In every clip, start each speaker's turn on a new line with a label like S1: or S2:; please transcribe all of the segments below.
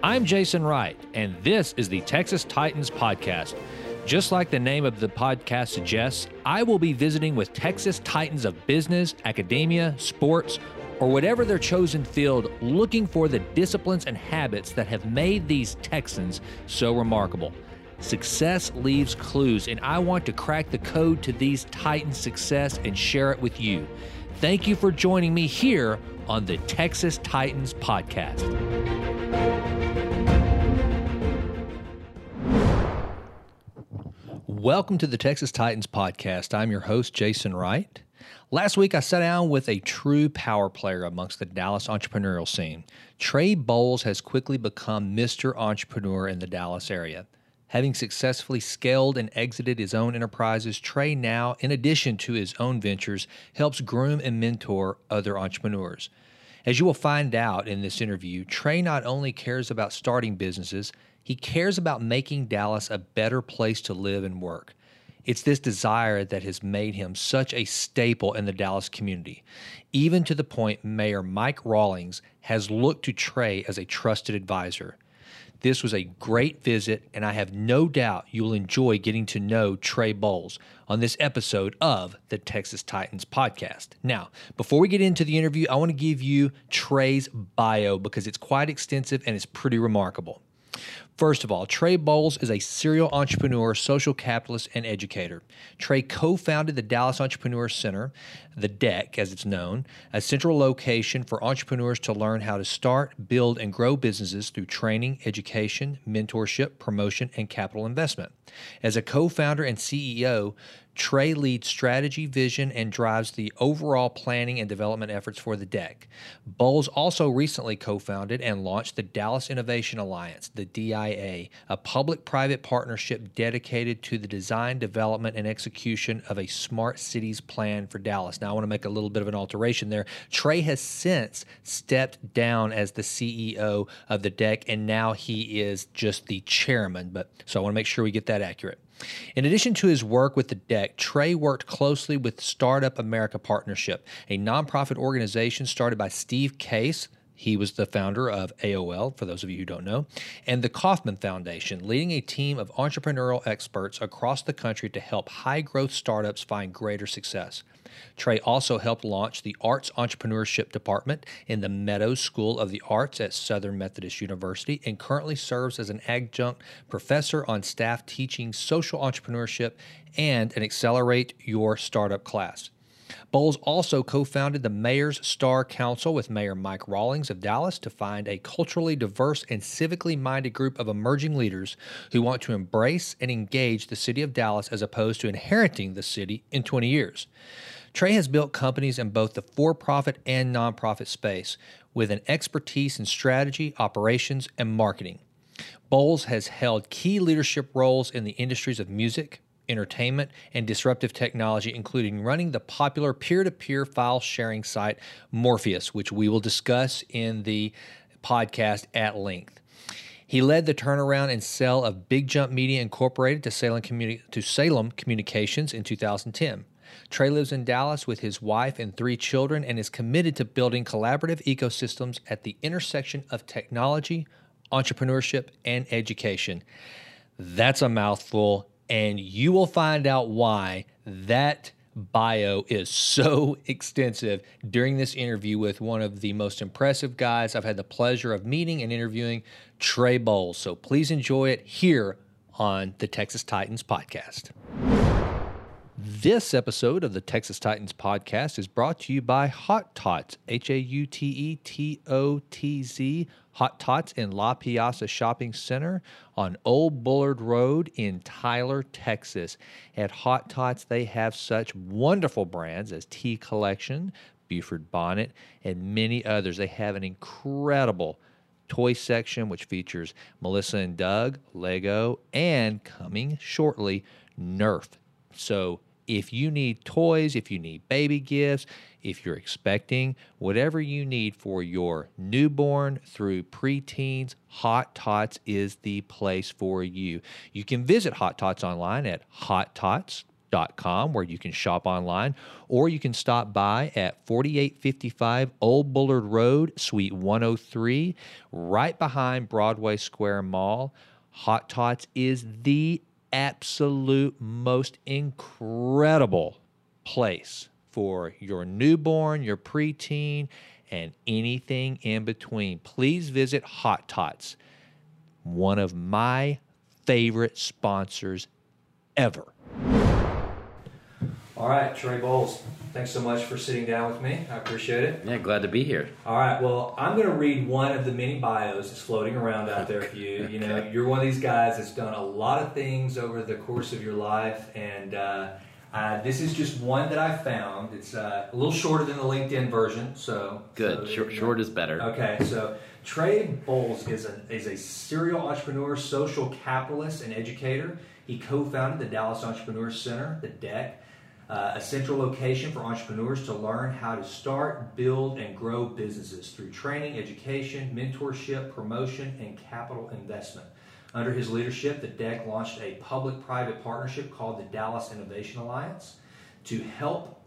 S1: I'm Jason Wright, and this is the Texas Titans Podcast. Just like the name of the podcast suggests, I will be visiting with Texas Titans of business, academia, sports, or whatever their chosen field, looking for the disciplines and habits that have made these Texans so remarkable. Success leaves clues, and I want to crack the code to these Titans' success and share it with you. Thank you for joining me here on the Texas Titans Podcast. Welcome to the Texas Titans Podcast. I'm your host, Jason Wright. Last week, I sat down with a true power player amongst the Dallas entrepreneurial scene. Trey Bowles has quickly become Mr. Entrepreneur in the Dallas area. Having successfully scaled and exited his own enterprises, Trey now, in addition to his own ventures, helps groom and mentor other entrepreneurs. As you will find out in this interview, Trey not only cares about starting businesses, he cares about making Dallas a better place to live and work. It's this desire that has made him such a staple in the Dallas community, even to the point Mayor Mike Rawlings has looked to Trey as a trusted advisor. This was a great visit, and I have no doubt you'll enjoy getting to know Trey Bowles on this episode of the Texas Titans Podcast. Now, before we get into the interview, I want to give you Trey's bio because it's quite extensive and it's pretty remarkable. First of all, Trey Bowles is a serial entrepreneur, social capitalist, and educator. Trey co-founded the Dallas Entrepreneur Center, the DEC as it's known, a central location for entrepreneurs to learn how to start, build, and grow businesses through training, education, mentorship, promotion, and capital investment. As a co-founder and CEO, Trey leads strategy, vision, and drives the overall planning and development efforts for the DEC. Bowles also recently co-founded and launched the Dallas Innovation Alliance, the DIA, a public-private partnership dedicated to the design, development, and execution of a smart cities plan for Dallas. Now, I want to make a little bit of an alteration there. Trey has since stepped down as the CEO of the DEC, and now he is just the chairman. So I want to make sure we get that accurate. In addition to his work with the DEC, Trey worked closely with Startup America Partnership, a nonprofit organization started by Steve Case. He was the founder of AOL, for those of you who don't know, and the Kauffman Foundation, leading a team of entrepreneurial experts across the country to help high-growth startups find greater success. Trey also helped launch the Arts Entrepreneurship Department in the Meadows School of the Arts at Southern Methodist University and currently serves as an adjunct professor on staff teaching social entrepreneurship and an Accelerate Your Startup class. Bowles also co-founded the Mayor's Star Council with Mayor Mike Rawlings of Dallas to find a culturally diverse and civically minded group of emerging leaders who want to embrace and engage the city of Dallas as opposed to inheriting the city in 20 years. Trey has built companies in both the for-profit and nonprofit space with an expertise in strategy, operations, and marketing. Bowles has held key leadership roles in the industries of music, entertainment, and disruptive technology, including running the popular peer-to-peer file sharing site Morpheus, which we will discuss in the podcast at length. He led the turnaround and sale of Big Jump Media Incorporated to Salem Communications in 2010. Trey lives in Dallas with his wife and 3 children and is committed to building collaborative ecosystems at the intersection of technology, entrepreneurship, and education. That's a mouthful, and you will find out why that bio is so extensive during this interview with one of the most impressive guys I've had the pleasure of meeting and interviewing, Trey Bowles. So please enjoy it here on the Texas Titans Podcast. This episode of the Texas Titans Podcast is brought to you by Hot Tots, Hautetotz, Hot Tots in La Piazza Shopping Center on Old Bullard Road in Tyler, Texas. At Hot Tots, they have such wonderful brands as Tea Collection, Buford Bonnet, and many others. They have an incredible toy section which features Melissa and Doug, Lego, and coming shortly, Nerf. So if you need toys, if you need baby gifts, if you're expecting, whatever you need for your newborn through preteens, Hot Tots is the place for you. You can visit Hot Tots online at hottots, where you can shop online, or you can stop by at 4855 Old Bullard Road, Suite 103, right behind Broadway Square Mall. Hot Tots is the absolute most incredible place for your newborn, your preteen, and anything in between. Please visit Hot Tots, one of my favorite sponsors ever. All right, Trey Bowles, thanks so much for sitting down with me. I appreciate it.
S2: Yeah, glad to be here.
S1: All right, well, I'm going to read one of the many bios that's floating around out there for you. You know, you're one of these guys that's done a lot of things over the course of your life, and this is just one that I found. It's a little shorter than the LinkedIn version, so
S2: good. Short is better.
S1: Okay, so Trey Bowles is a serial entrepreneur, social capitalist, and educator. He co-founded the Dallas Entrepreneur Center, the DEC, a central location for entrepreneurs to learn how to start, build, and grow businesses through training, education, mentorship, promotion, and capital investment. Under his leadership, the DEC launched a public-private partnership called the Dallas Innovation Alliance to help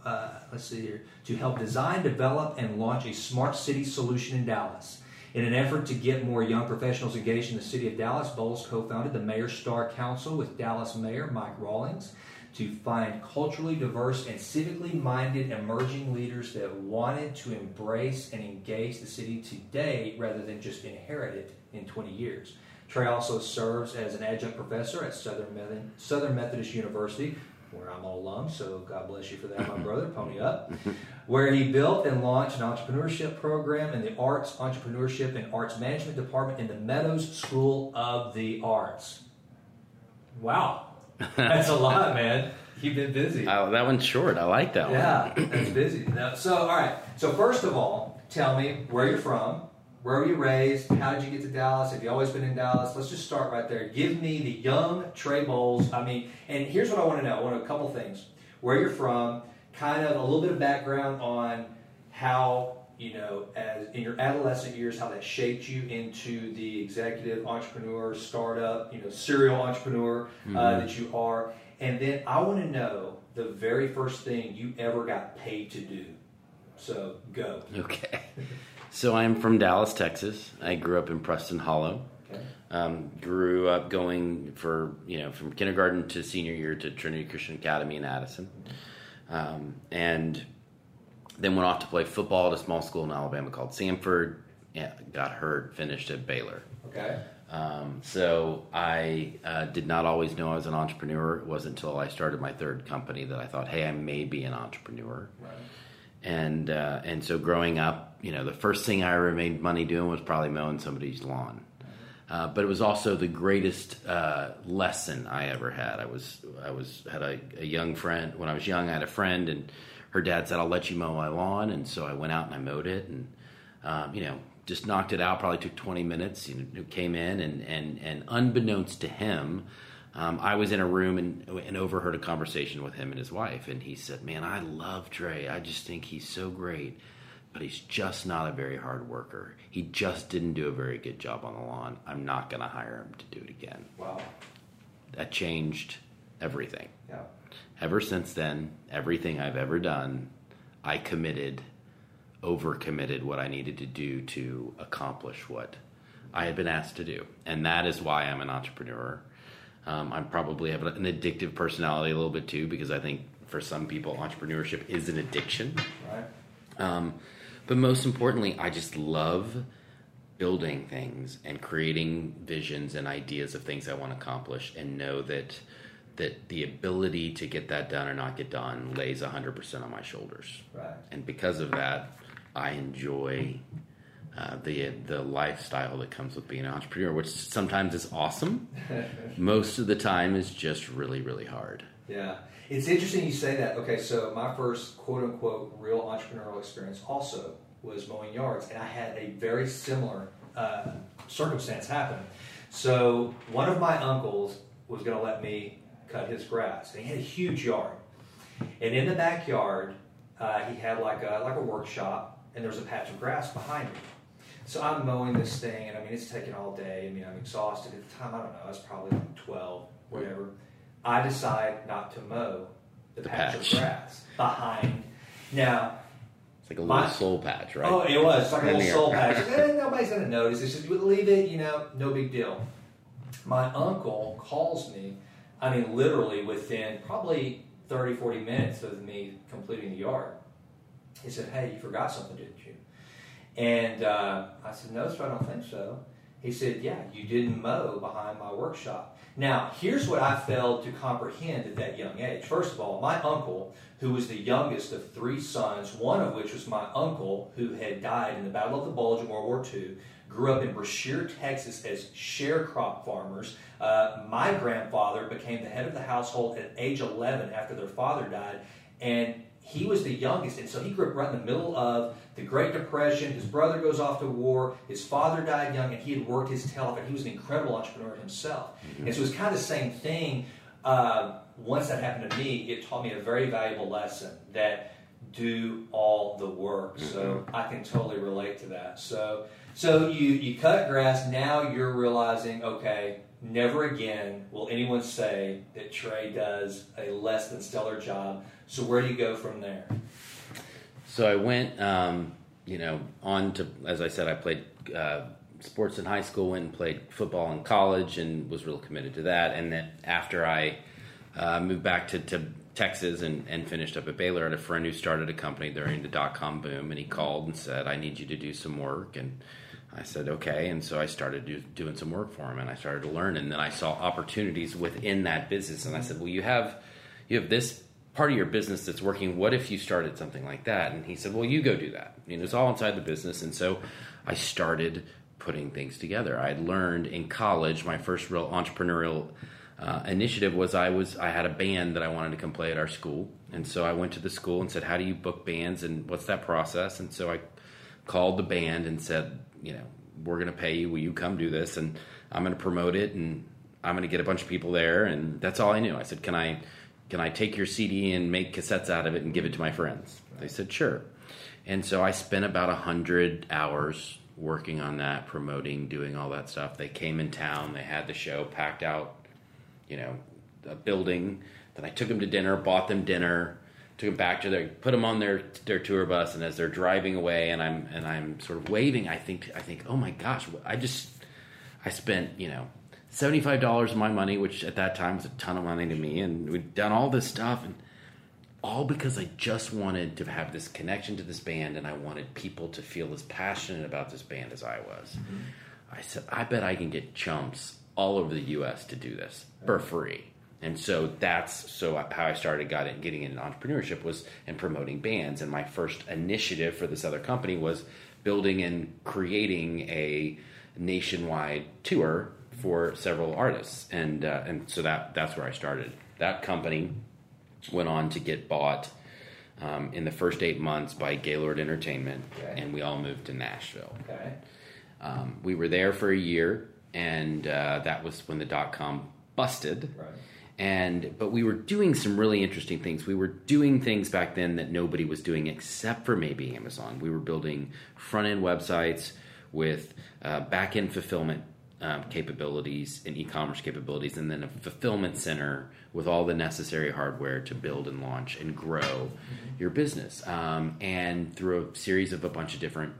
S1: design, develop, and launch a smart city solution in Dallas. In an effort to get more young professionals engaged in the city of Dallas, Bowles co-founded the Mayor Star Council with Dallas Mayor Mike Rawlings to find culturally diverse and civically minded emerging leaders that wanted to embrace and engage the city today rather than just inherit it in 20 years. Trey also serves as an adjunct professor at Southern Methodist University, where I'm an alum, so God bless you for that, my brother, pony up, where he built and launched an entrepreneurship program in the Arts, Entrepreneurship, and Arts Management Department in the Meadows School of the Arts. Wow. That's a lot, man. You've been busy.
S2: Oh, that one's short. I like that one.
S1: Yeah, that's busy. So, all right. So, first of all, tell me where you're from. Where were you raised? How did you get to Dallas? Have you always been in Dallas? Let's just start right there. Give me the young Trey Bowles. And here's what I want to know. I want a couple things. Where you're from, kind of a little bit of background on how, as in your adolescent years, how that shaped you into the executive entrepreneur, startup, serial entrepreneur that you are. And then I want to know the very first thing you ever got paid to do. So, go.
S2: Okay. So I'm from Dallas, Texas. I grew up in Preston Hollow. Okay. Grew up going from kindergarten to senior year to Trinity Christian Academy in Addison. And then went off to play football at a small school in Alabama called Samford. Yeah, got hurt, finished at Baylor.
S1: Okay.
S2: So I did not always know I was an entrepreneur. It wasn't until I started my third company that I thought, hey, I may be an entrepreneur. Right. And so growing up, the first thing I ever made money doing was probably mowing somebody's lawn. But it was also the greatest lesson I ever had. I had a young friend. When I was young, I had a friend, and her dad said, I'll let you mow my lawn. And so I went out and I mowed it, and, just knocked it out. Probably took 20 minutes, came in, and unbeknownst to him, I was in a room and overheard a conversation with him and his wife. And he said, man, I love Trey. I just think he's so great, but he's just not a very hard worker. He just didn't do a very good job on the lawn. I'm not going to hire him to do it again.
S1: Wow.
S2: That changed everything.
S1: Yeah.
S2: Ever since then, everything I've ever done, I overcommitted what I needed to do to accomplish what I had been asked to do. And that is why I'm an entrepreneur. I probably have an addictive personality a little bit too, because I think for some people, entrepreneurship is an addiction.
S1: Right.
S2: But most importantly, I just love building things and creating visions and ideas of things I want to accomplish, and know that the ability to get that done or not get done lays 100% on my shoulders.
S1: Right.
S2: And because of that, I enjoy the lifestyle that comes with being an entrepreneur, which sometimes is awesome. Most of the time is just really, really hard.
S1: Yeah. It's interesting you say that. Okay, so my first quote-unquote real entrepreneurial experience also was mowing yards, and I had a very similar circumstance happen. So one of my uncles was going to let me cut his grass, and he had a huge yard. And in the backyard, he had like a workshop, and there was a patch of grass behind me. So I'm mowing this thing, and it's taking all day. I'm exhausted at the time. I don't know. I was probably like 12, whatever. I decide not to mow the patch of grass behind. Now,
S2: it's like a little soul patch, right?
S1: Oh, it was. It's like a little soul patch. Nobody's going to notice. It's just, leave it, no big deal. My uncle calls me, literally within probably 30, 40 minutes of me completing the yard. He said, hey, you forgot something, didn't you? And I said, no, sir, I don't think so. He said, yeah, you didn't mow behind my workshop. Now, here's what I failed to comprehend at that young age. First of all, my uncle, who was the youngest of 3 sons, one of which was my uncle who had died in the Battle of the Bulge in World War II, grew up in Brashear, Texas as sharecrop farmers. My grandfather became the head of the household at age 11 after their father died, and he was the youngest, and so he grew up right in the middle of the Great Depression. His brother goes off to war. His father died young, and he had worked his tail off, and he was an incredible entrepreneur himself. Mm-hmm. And so it was kind of the same thing. Once that happened to me, it taught me a very valuable lesson that do all the work. Mm-hmm. So I can totally relate to that. So you cut grass. Now you're realizing, okay, never again will anyone say that Trey does a less than stellar job. So where do you go from there?
S2: So I went, on to, as I said, I played sports in high school, went and played football in college, and was real committed to that. And then after I moved back to Texas and finished up at Baylor, I had a friend who started a company during the dot-com boom, and he called and said, I need you to do some work. And I said, okay. And so I started doing some work for him, and I started to learn. And then I saw opportunities within that business. And I said, well, you have this part of your business that's working. What if you started something like that? And he said, well, you go do that. It's all inside the business. And so I started putting things together. I had learned in college, my first real entrepreneurial initiative was I had a band that I wanted to come play at our school. And so I went to the school and said, how do you book bands and what's that process? And so I called the band and said, we're going to pay you. Will you come do this? And I'm going to promote it, and I'm going to get a bunch of people there. And that's all I knew. I said, can I take your CD and make cassettes out of it and give it to my friends? They said, sure. And so I spent about 100 hours working on that, promoting, doing all that stuff. They came in town. They had the show, packed out, a building. Then I took them to dinner, bought them dinner, took them back to put them on their tour bus. And as they're driving away, and I'm sort of waving, I think, oh my gosh, I spent, $75 of my money, which at that time was a ton of money to me, and we'd done all this stuff, and all because I just wanted to have this connection to this band, and I wanted people to feel as passionate about this band as I was. Mm-hmm. I said, I bet I can get chumps all over the U.S. to do this for free. And so that's how I started getting into entrepreneurship was in promoting bands. And my first initiative for this other company was building and creating a nationwide tour for several artists, and so that's where I started. That company went on to get bought in the first 8 months by Gaylord Entertainment, okay. And we all moved to Nashville. Okay. We were there for a year, and that was when the dot-com busted. Right. But we were doing some really interesting things. We were doing things back then that nobody was doing except for maybe Amazon. We were building front-end websites with back-end fulfillment capabilities and e-commerce capabilities, and then a fulfillment center with all the necessary hardware to build and launch and grow your business. And through a series of a bunch of different,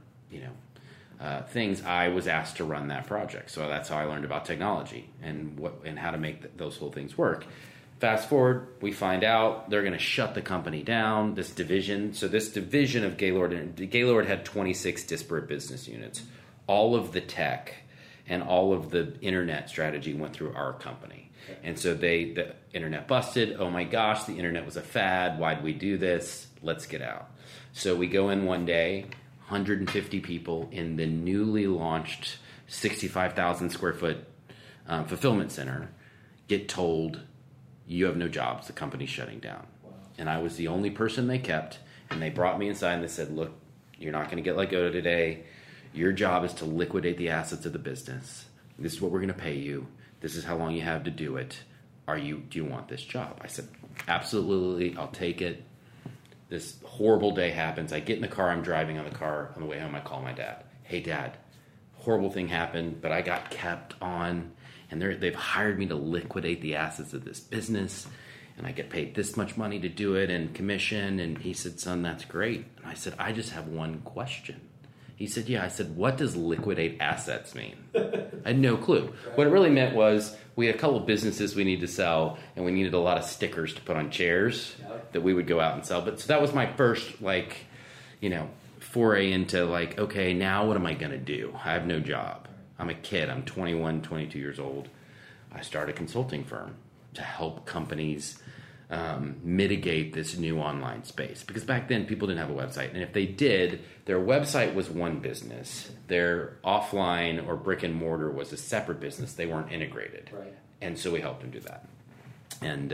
S2: things, I was asked to run that project. So that's how I learned about technology and how to make those whole things work. Fast forward, we find out they're going to shut the company down, this division. So this division of Gaylord had 26 disparate business units. All of the tech and all of the internet strategy went through our company. Okay. And so the internet busted. Oh my gosh, the internet was a fad. Why'd we do this? Let's get out. So we go in one day, 150 people in the newly launched 65,000 square foot fulfillment center get told, you have no jobs, the company's shutting down. Wow. And I was the only person they kept, and they brought me inside and they said, look, you're not going to get let go today. Your job is to liquidate the assets of the business. This is what we're going to pay you. This is how long you have to do it. Do you want this job? I said, absolutely, I'll take it. This horrible day happens. I get in the car, I'm driving on the way home, I call my dad. Hey, Dad, horrible thing happened, but I got kept on, and they've hired me to liquidate the assets of this business. and I get paid this much money to do it and commission. And he said, son, that's great. And I said, I just have one question. He said, yeah. I said, what does liquidate assets mean? I had no clue. What it really meant was we had a couple of businesses we needed to sell, and we needed a lot of stickers to put on chairs that we would go out and sell. But so that was my first, like, you know, foray into like, okay, now what am I going to do? I have no job. I'm a kid. I'm 21, 22 years old. I started a consulting firm to help companies mitigate this new online space. Because back then, people didn't have a website. And if they did, their website was one business. Their offline or brick and mortar was a separate business. They weren't integrated.
S1: Right.
S2: And so we helped them do that. And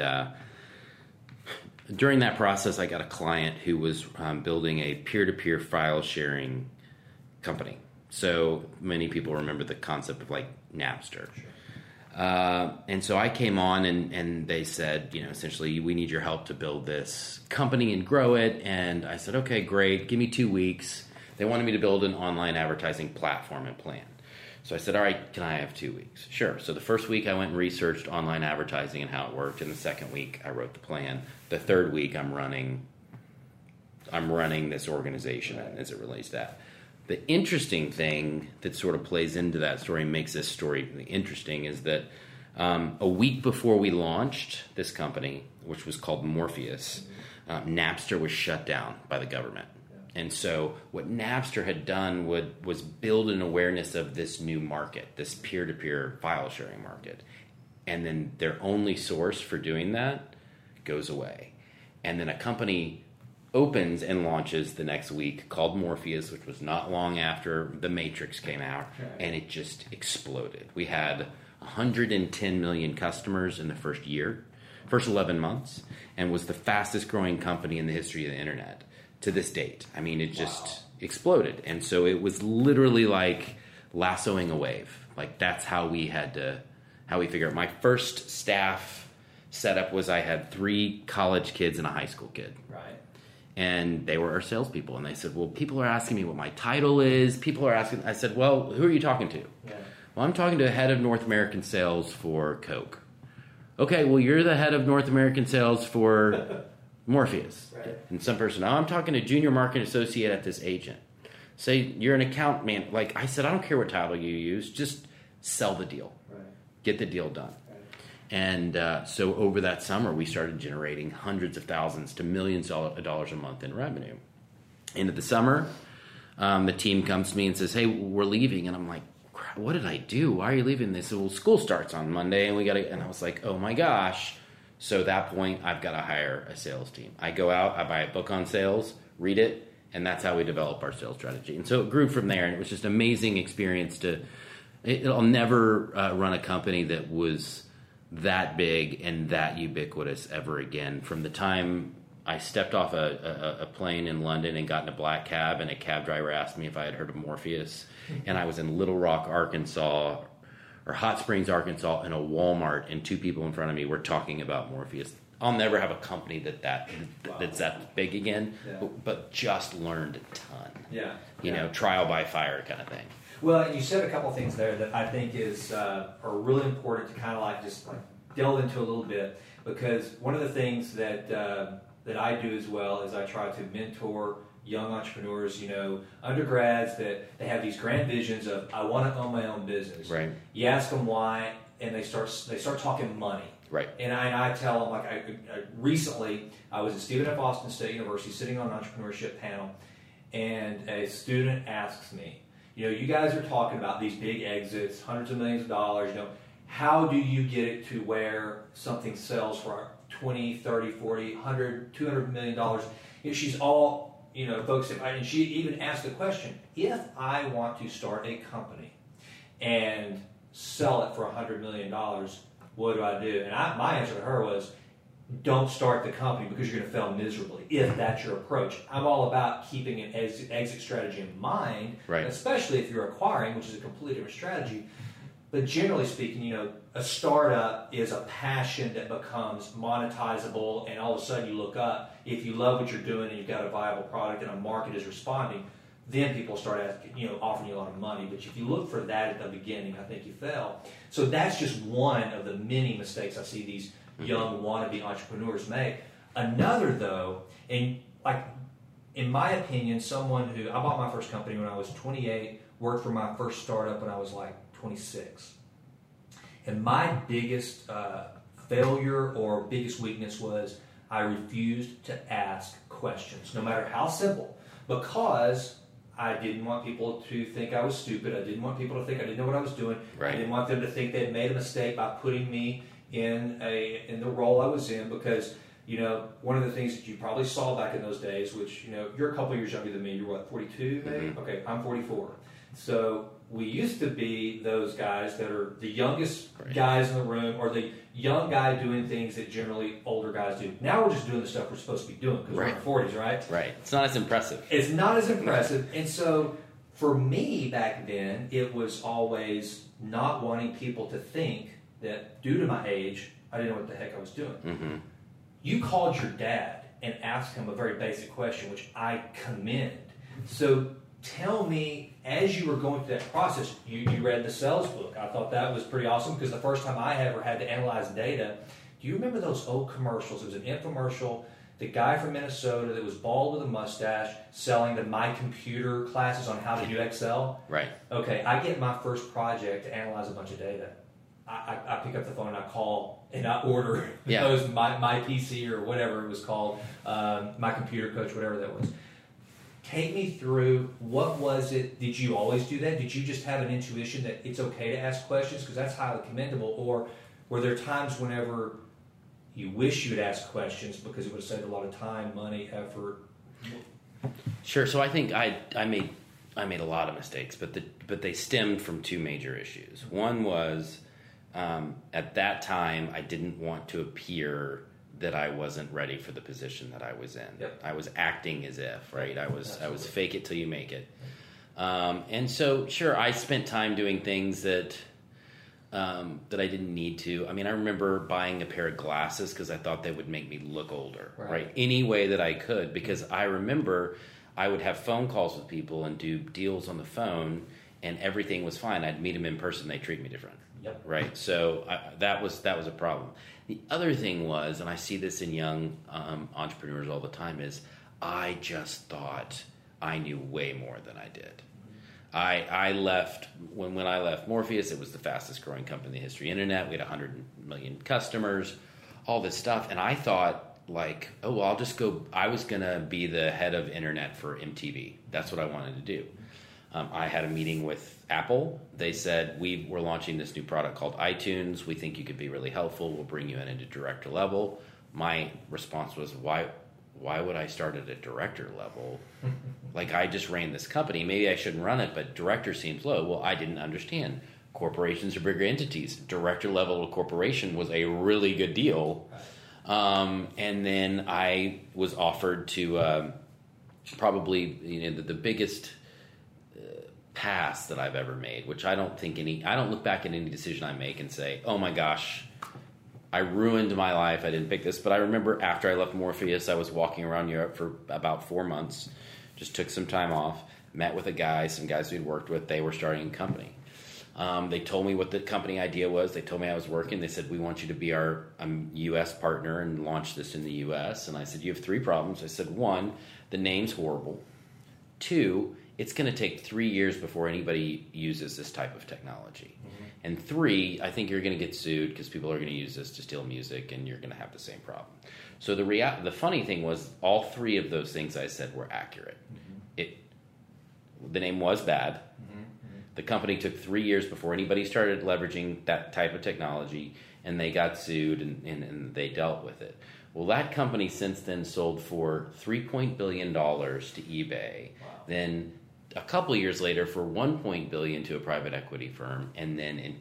S2: during that process, I got a client who was building a peer-to-peer file sharing company. So many people remember the concept of like Napster. Sure. And so I came on and they said, you know, essentially, we need your help to build this company and grow it. And I said, okay, great. Give me 2 weeks. They wanted me to build an online advertising platform and plan. So I said, all right, can I have 2 weeks? Sure. So the first week I went and researched online advertising and how it worked. And the second week I wrote the plan. The third week I'm running this organization as it relates to that. The interesting thing that sort of plays into that story and makes this story interesting is that a week before we launched this company, which was called Morpheus, Napster was shut down by the government. And so what Napster had done was build an awareness of this new market, this peer-to-peer file sharing market. And then their only source for doing that goes away. And then a company opens and launches the next week called Morpheus, which was not long after The Matrix came out, and it just exploded. We had 110 million customers in the first 11 months, and was the fastest growing company in the history of the internet to this date. I mean, it just exploded. And so it was literally like lassoing a wave. Like that's how we figured it. My first staff setup was I had 3 college kids and a high school kid.
S1: Right.
S2: And they were our salespeople. And they said, well, people are asking me what my title is. People are asking. I said, well, who are you talking to? Yeah. Well, I'm talking to the head of North American sales for Coke. Okay, well, you're the head of North American sales for Morpheus. Right. And some person, I'm talking to junior market associate at this agent. Say you're an account man. Like I said, I don't care what title you use. Just sell the deal. Right. Get the deal done. And so over that summer, we started generating hundreds of thousands to millions of dollars a month in revenue. End of the summer, the team comes to me and says, hey, we're leaving. And I'm like, what did I do? Why are you leaving? They said, well, school starts on Monday, and and I was like, oh my gosh. So at that point, I've got to hire a sales team. I go out, I buy a book on sales, read it, and that's how we develop our sales strategy. And so it grew from there, and it was just an amazing experience I'll never run a company that was that big and that ubiquitous ever again. From the time I stepped off a plane in London and got in a black cab, and a cab driver asked me if I had heard of Morpheus, and I was in Little Rock, Arkansas, or Hot Springs, Arkansas, in a Walmart, and 2 people in front of me were talking about Morpheus. I'll never have a company that's that big again, but just learned a ton. Yeah, you know, trial by fire kind of thing.
S1: Well, you said a couple of things there that I think are really important to kind of like just like delve into a little bit, because one of the things that I do as well is I try to mentor young entrepreneurs, you know, undergrads that they have these grand visions of I want to own my own business. Right. You ask them why, and they start talking money. Right. And I tell them, like, recently I was at Stephen F. Austin State University sitting on an entrepreneurship panel, and a student asks me, you know, you guys are talking about these big exits, hundreds of millions of dollars, you know, how do you get it to where something sells for 20, 30, 40, 100, $200 million? You know, she's all, you know, focused, and she even asked the question, if I want to start a company and sell it for $100 million, what do I do? And my answer to her was, don't start the company because you're going to fail miserably, if that's your approach. I'm all about keeping an exit strategy in mind, right, especially if you're acquiring, which is a completely different strategy. But generally speaking, you know, a startup is a passion that becomes monetizable, and all of a sudden you look up, if you love what you're doing and you've got a viable product and a market is responding, then people start asking, you know, offering you a lot of money. But if you look for that at the beginning, I think you fail. So that's just one of the many mistakes I see these young wannabe entrepreneurs make. Another, though, and like in my opinion, someone who I bought my first company when I was 28, worked for my first startup when I was like 26. And my biggest failure or biggest weakness was I refused to ask questions, no matter how simple, because I didn't want people to think I was stupid. I didn't want people to think I didn't know what I was doing.
S2: Right.
S1: I didn't want them to think they had made a mistake by putting me in the role I was in, because one of the things that you probably saw back in those days, which you're a couple years younger than me. You're what, 42 maybe? Mm-hmm. Okay, I'm 44. So we used to be those guys that are the youngest guys in the room, or the young guy doing things that generally older guys do. Now we're just doing the stuff we're supposed to be doing because we're in our 40s, right?
S2: Right. It's not as impressive.
S1: It's not as impressive. And so for me back then, it was always not wanting people to think that due to my age, I didn't know what the heck I was doing.
S2: Mm-hmm.
S1: You called your dad and asked him a very basic question, which I commend. So tell me, as you were going through that process, you read the sales book. I thought that was pretty awesome, because the first time I ever had to analyze data, do you remember those old commercials? It was an infomercial, the guy from Minnesota that was bald with a mustache selling the My Computer classes on how to do Excel.
S2: Right.
S1: Okay, I get my first project to analyze a bunch of data. I pick up the phone and I call and I order those my PC or whatever it was called, My Computer Coach, whatever that was. Take me through, what was it? Did you always do that? Did you just have an intuition that it's okay to ask questions because that's highly commendable? Or were there times whenever you wish you had asked questions because it would have saved a lot of time, money, effort?
S2: Sure. So I think I made a lot of mistakes, but they stemmed from two major issues. One was at that time I didn't want to appear that I wasn't ready for the position that I was in.
S1: Yep.
S2: I was acting as if, right? I was fake it till you make it. And so, sure, I spent time doing things that I didn't need to. I mean, I remember buying a pair of glasses because I thought they would make me look older, right? Any way that I could, because I remember I would have phone calls with people and do deals on the phone, and everything was fine. I'd meet them in person, they treat me different.
S1: Yep.
S2: Right. So that was a problem. The other thing was, and I see this in young entrepreneurs all the time, is I just thought I knew way more than I did. I left when I left Morpheus, it was the fastest growing company in the history of the internet. We had 100 million customers, all this stuff, and I thought, like, oh, well, I'll just go. I was gonna be the head of internet for MTV. That's what I wanted to do. I had a meeting with Apple. They said, we're launching this new product called iTunes. We think you could be really helpful. We'll bring you in at a director level. My response was, why would I start at a director level? Like, I just ran this company. Maybe I shouldn't run it, but director seems low. Well, I didn't understand. Corporations are bigger entities. Director level of corporation was a really good deal. And then I was offered to probably the biggest pass that I've ever made, which I don't look back at any decision I make and say, oh my gosh, I ruined my life, I didn't pick this. But I remember after I left Morpheus, I was walking around Europe for about 4 months, just took some time off, met with some guys we'd worked with. They were starting a company. They told me what the company idea was. They told me I was working. They said, we want you to be our U.S. partner and launch this in the U.S. And I said, you have 3 problems. I said, 1, the name's horrible. 2, it's going to take 3 years before anybody uses this type of technology. Mm-hmm. And 3, I think you're going to get sued because people are going to use this to steal music, and you're going to have the same problem. So the funny thing was, all 3 of those things I said were accurate. Mm-hmm. The name was bad. Mm-hmm. The company took 3 years before anybody started leveraging that type of technology, and they got sued, and they dealt with it. Well, that company since then sold for $3 billion to eBay. Wow. Then a couple years later for $1 billion to a private equity firm, and then in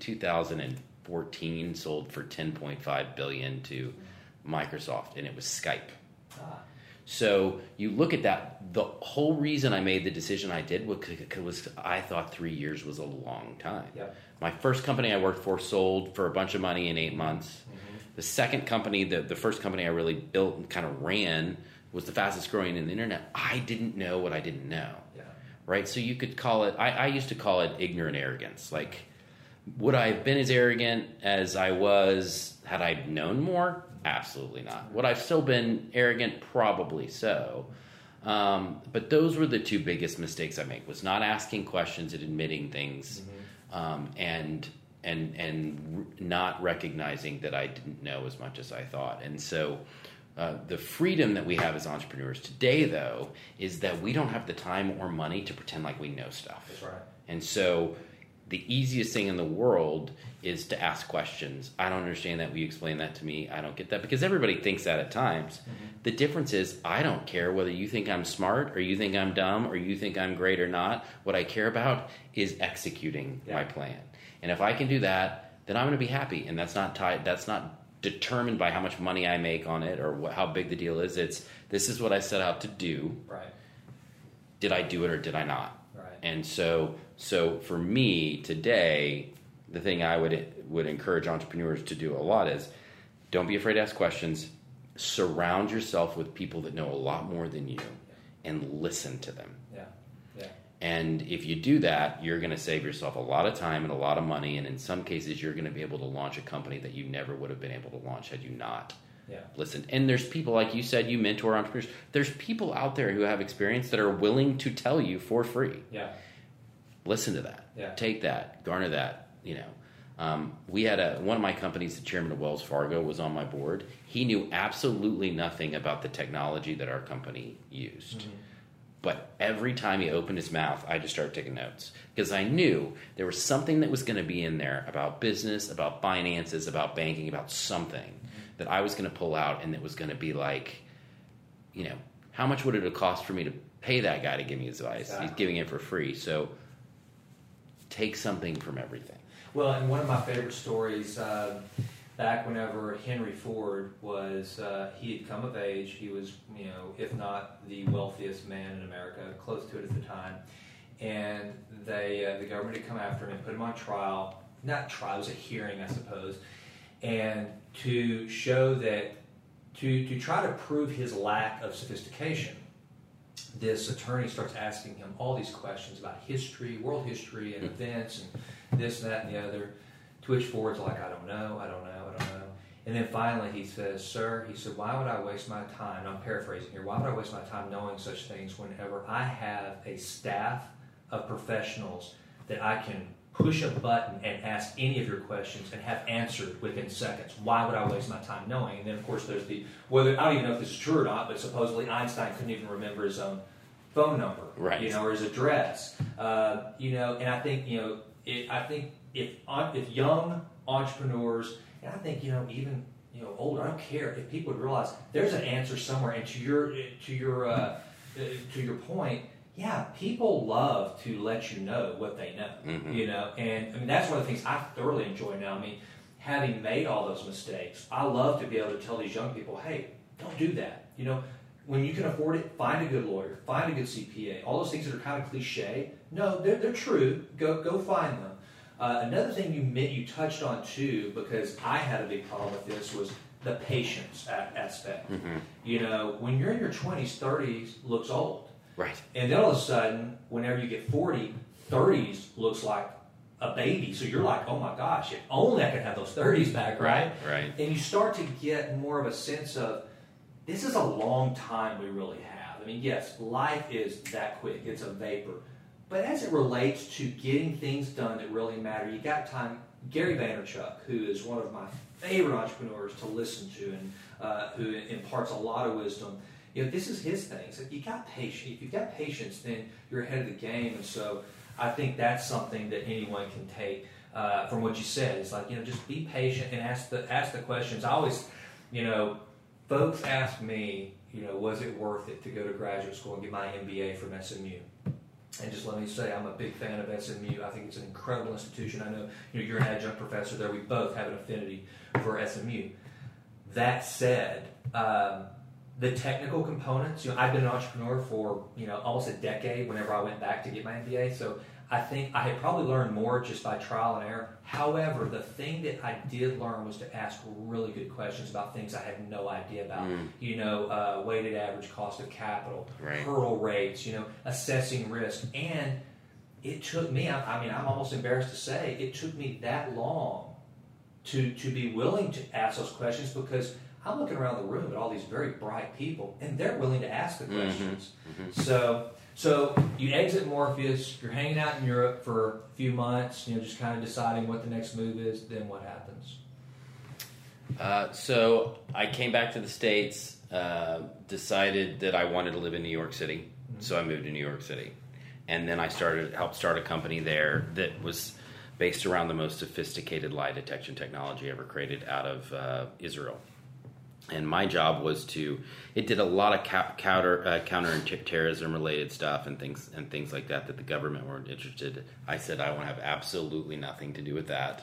S2: 2014 sold for $10.5 billion to Microsoft, and it was Skype. So you look at that. The whole reason I made the decision I did was I thought 3 years was a long time. Yep. My first company I worked for sold for a bunch of money in 8 months. Mm-hmm. The second company, the first company I really built and kind of ran, was the fastest growing in the internet. I didn't know what I didn't know. Right, so you could call it. I used to call it ignorant arrogance. Like, Would I have been as arrogant as I was had I known more? Absolutely not. Would I have still been arrogant? Probably so. But those were the two biggest mistakes I made, was not asking questions and admitting things, and not recognizing that I didn't know as much as I thought. And so the freedom that we have as entrepreneurs today, though, is that we don't have the time or money to pretend like we know stuff.
S1: That's right.
S2: And so the easiest thing in the world is to ask questions. I don't understand that. Will you explain that to me? I don't get that. Because everybody thinks that at times. The difference is I don't care whether you think I'm smart or you think I'm dumb or you think I'm great or not. What I care about is executing my plan. And if I can do that, then I'm going to be happy. And that's not tied. That's not determined by how much money I make on it or how big the deal is. This is what I set out to do.
S1: Right.
S2: Did I do it or did I not?
S1: Right.
S2: And so for me today, the thing I would encourage entrepreneurs to do a lot is don't be afraid to ask questions. Surround yourself with people that know a lot more than you and listen to them.
S1: Yeah. Yeah.
S2: And if you do that, you're going to save yourself a lot of time and a lot of money. And in some cases, you're going to be able to launch a company that you never would have been able to launch had you not listened. And there's people, like you said, you mentor entrepreneurs. There's people out there who have experience that are willing to tell you for free.
S1: Yeah.
S2: Listen to that.
S1: Yeah.
S2: Take that. Garner that. We had one of my companies, the chairman of Wells Fargo, was on my board. He knew absolutely nothing about the technology that our company used. Mm-hmm. But every time he opened his mouth, I just started taking notes because I knew there was something that was going to be in there about business, about finances, about banking, about something that I was going to pull out, and it was going to be like, how much would it have cost for me to pay that guy to give me his advice?
S1: Exactly.
S2: He's giving it for free. So take something from everything.
S1: Well, and one of my favorite stories, back whenever Henry Ford was, he had come of age. He was, if not the wealthiest man in America, close to it at the time. And the government had come after him and put him on trial. Not trial, it was a hearing, I suppose. And to show that, to try to prove his lack of sophistication, this attorney starts asking him all these questions about history, world history, and events, and this, that, and the other. To which Ford's like, I don't know. And then finally he says, sir, he said, why would I waste my time, I'm paraphrasing here, why would I waste my time knowing such things whenever I have a staff of professionals that I can push a button and ask any of your questions and have answered within seconds? Why would I waste my time knowing? And then, of course, there's whether I don't even know if this is true or not, but supposedly Einstein couldn't even remember his own phone number,
S2: right?
S1: Or his address, and I think, if young entrepreneurs, and I think even older, I don't care, if people would realize there's an answer somewhere. And to your point, yeah, people love to let you know what they know, and I mean that's one of the things I thoroughly enjoy now. I mean, having made all those mistakes, I love to be able to tell these young people, hey, don't do that. When you can afford it, find a good lawyer, find a good CPA. All those things that are kind of cliche, no, they're true. Go find them. Another thing you touched on too, because I had a big problem with this, was the patience aspect. Mm-hmm. When you're in your 20s, 30s looks old.
S2: Right.
S1: And then all of a sudden, whenever you get 40, 30s looks like a baby. So you're like, oh my gosh, if only I could have those 30s back, right?
S2: Right.
S1: And you start to get more of a sense of, this is a long time we really have. I mean, yes, life is that quick. It's a vapor. But as it relates to getting things done that really matter, you got time. Gary Vaynerchuk, who is one of my favorite entrepreneurs to listen to and who imparts a lot of wisdom, this is his thing. So you got patience. If you've got patience, then you're ahead of the game. And so I think that's something that anyone can take from what you said. It's like, just be patient and ask the questions. I always, folks ask me, was it worth it to go to graduate school and get my MBA from SMU? And just let me say, I'm a big fan of SMU. I think it's an incredible institution. I know you're an adjunct professor there. We both have an affinity for SMU. That said, the technical components, I've been an entrepreneur for almost a decade whenever I went back to get my MBA. So I think I had probably learned more just by trial and error. However, the thing that I did learn was to ask really good questions about things I had no idea about. Weighted average cost of capital,
S2: right.
S1: hurdle rates, assessing risk. And it took me, I mean, I'm almost embarrassed to say, it took me that long to be willing to ask those questions, because I'm looking around the room at all these very bright people, and they're willing to ask the questions. Mm-hmm. So you exit Morpheus, you're hanging out in Europe for a few months, just kind of deciding what the next move is. Then what happens?
S2: So I came back to the States, decided that I wanted to live in New York City, so I moved to New York City. And then I helped start a company there that was based around the most sophisticated lie detection technology ever created out of Israel. And my job was it did a lot of counter-terrorism related stuff and things like that the government weren't interested in. I said I want to have absolutely nothing to do with that.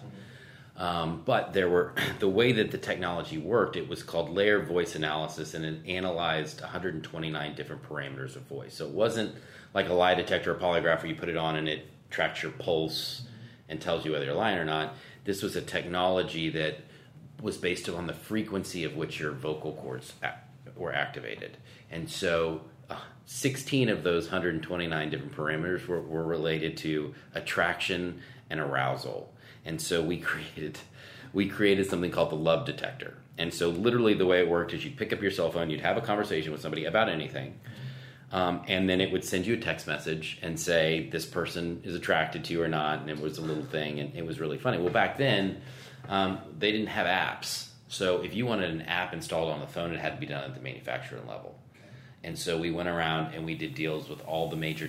S2: But the way that the technology worked, it was called layered voice analysis, and it analyzed 129 different parameters of voice. So it wasn't like a lie detector or polygraph where you put it on and it tracks your pulse and tells you whether you're lying or not. This was a technology that was based on the frequency of which your vocal cords were activated. And so 16 of those 129 different parameters were related to attraction and arousal. And so we created something called the love detector. And so literally the way it worked is you'd pick up your cell phone, you'd have a conversation with somebody about anything, and then it would send you a text message and say this person is attracted to you or not, and it was a little thing, and it was really funny. Well, back then, they didn't have apps. So if you wanted an app installed on the phone, it had to be done at the manufacturer level. And so we went around and we did deals with all the major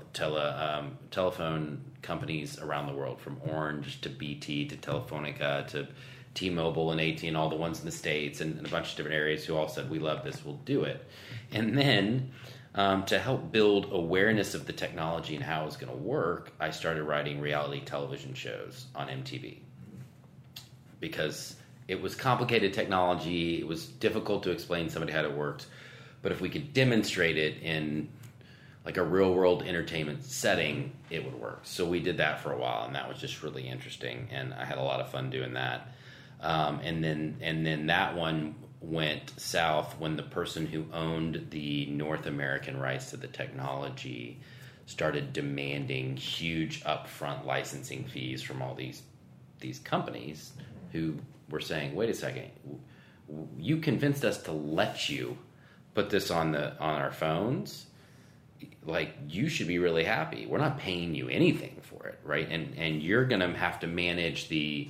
S2: telephone companies around the world, from Orange to BT to Telefonica to T-Mobile and AT&T and all the ones in the States and a bunch of different areas who all said, we love this, we'll do it. And then to help build awareness of the technology and how it was going to work, I started writing reality television shows on MTV. Because it was complicated technology, it was difficult to explain to somebody how it worked, but if we could demonstrate it in like a real-world entertainment setting, it would work. So we did that for a while, and that was just really interesting, and I had a lot of fun doing that. And then that one went south when the person who owned the North American rights to the technology started demanding huge upfront licensing fees from all these companies who were saying, wait a second, you convinced us to let you put this on our phones. Like, you should be really happy. We're not paying you anything for it, right? And you're going to have to manage the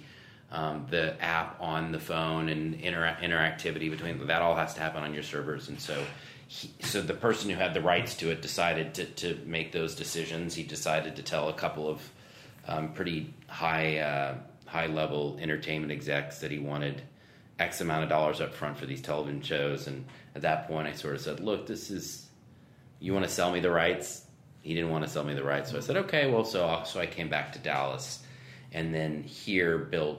S2: app on the phone and interactivity between that. All has to happen on your servers. And so the person who had the rights to it decided to make those decisions. He decided to tell a couple of pretty high-level entertainment execs that he wanted X amount of dollars up front for these television shows. And at that point, I sort of said, look, you want to sell me the rights? He didn't want to sell me the rights. So I said, okay, well, so I came back to Dallas, and then here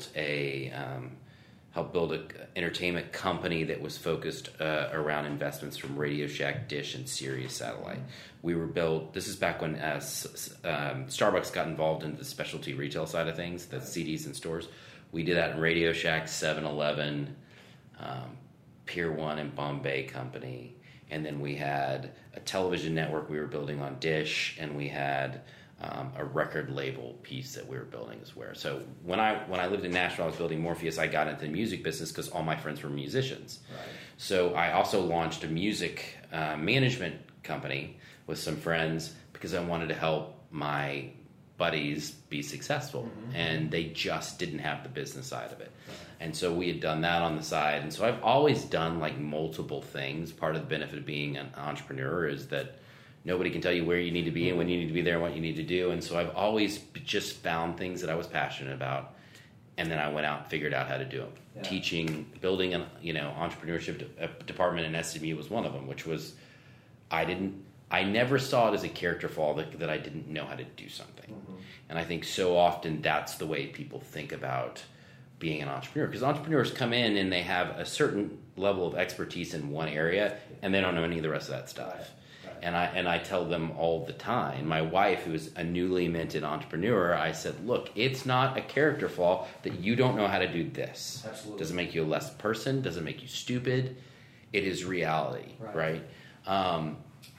S2: helped build an entertainment company that was focused around investments from Radio Shack, Dish, and Sirius Satellite. This is back when Starbucks got involved in the specialty retail side of things, the CDs in stores. We did that in Radio Shack, 7-Eleven, Pier 1 and Bombay Company. And then we had a television network we were building on Dish, and we had a record label piece that we were building as well. So when I lived in Nashville, I was building Morpheus. I got into the music business because all my friends were musicians. Right. So I also launched a music management company with some friends because I wanted to help my buddies be successful, mm-hmm. and they just didn't have the business side of it. Right. And so we had done that on the side. And so I've always done like multiple things. Part of the benefit of being an entrepreneur is that nobody can tell you where you need to be and when you need to be there and what you need to do. And so I've always just found things that I was passionate about, and then I went out and figured out how to do them. Yeah. Teaching, building an entrepreneurship department in SMU was one of them, which was I never saw it as a character flaw that I didn't know how to do something. Mm-hmm. And I think so often that's the way people think about being an entrepreneur, because entrepreneurs come in and they have a certain level of expertise in one area and they don't know any of the rest of that stuff. Right. And I tell them all the time, my wife, who is a newly minted entrepreneur, I said, look, it's not a character flaw that you don't know how to do this. Absolutely. Doesn't make you a less person, doesn't make you stupid. It is reality, right?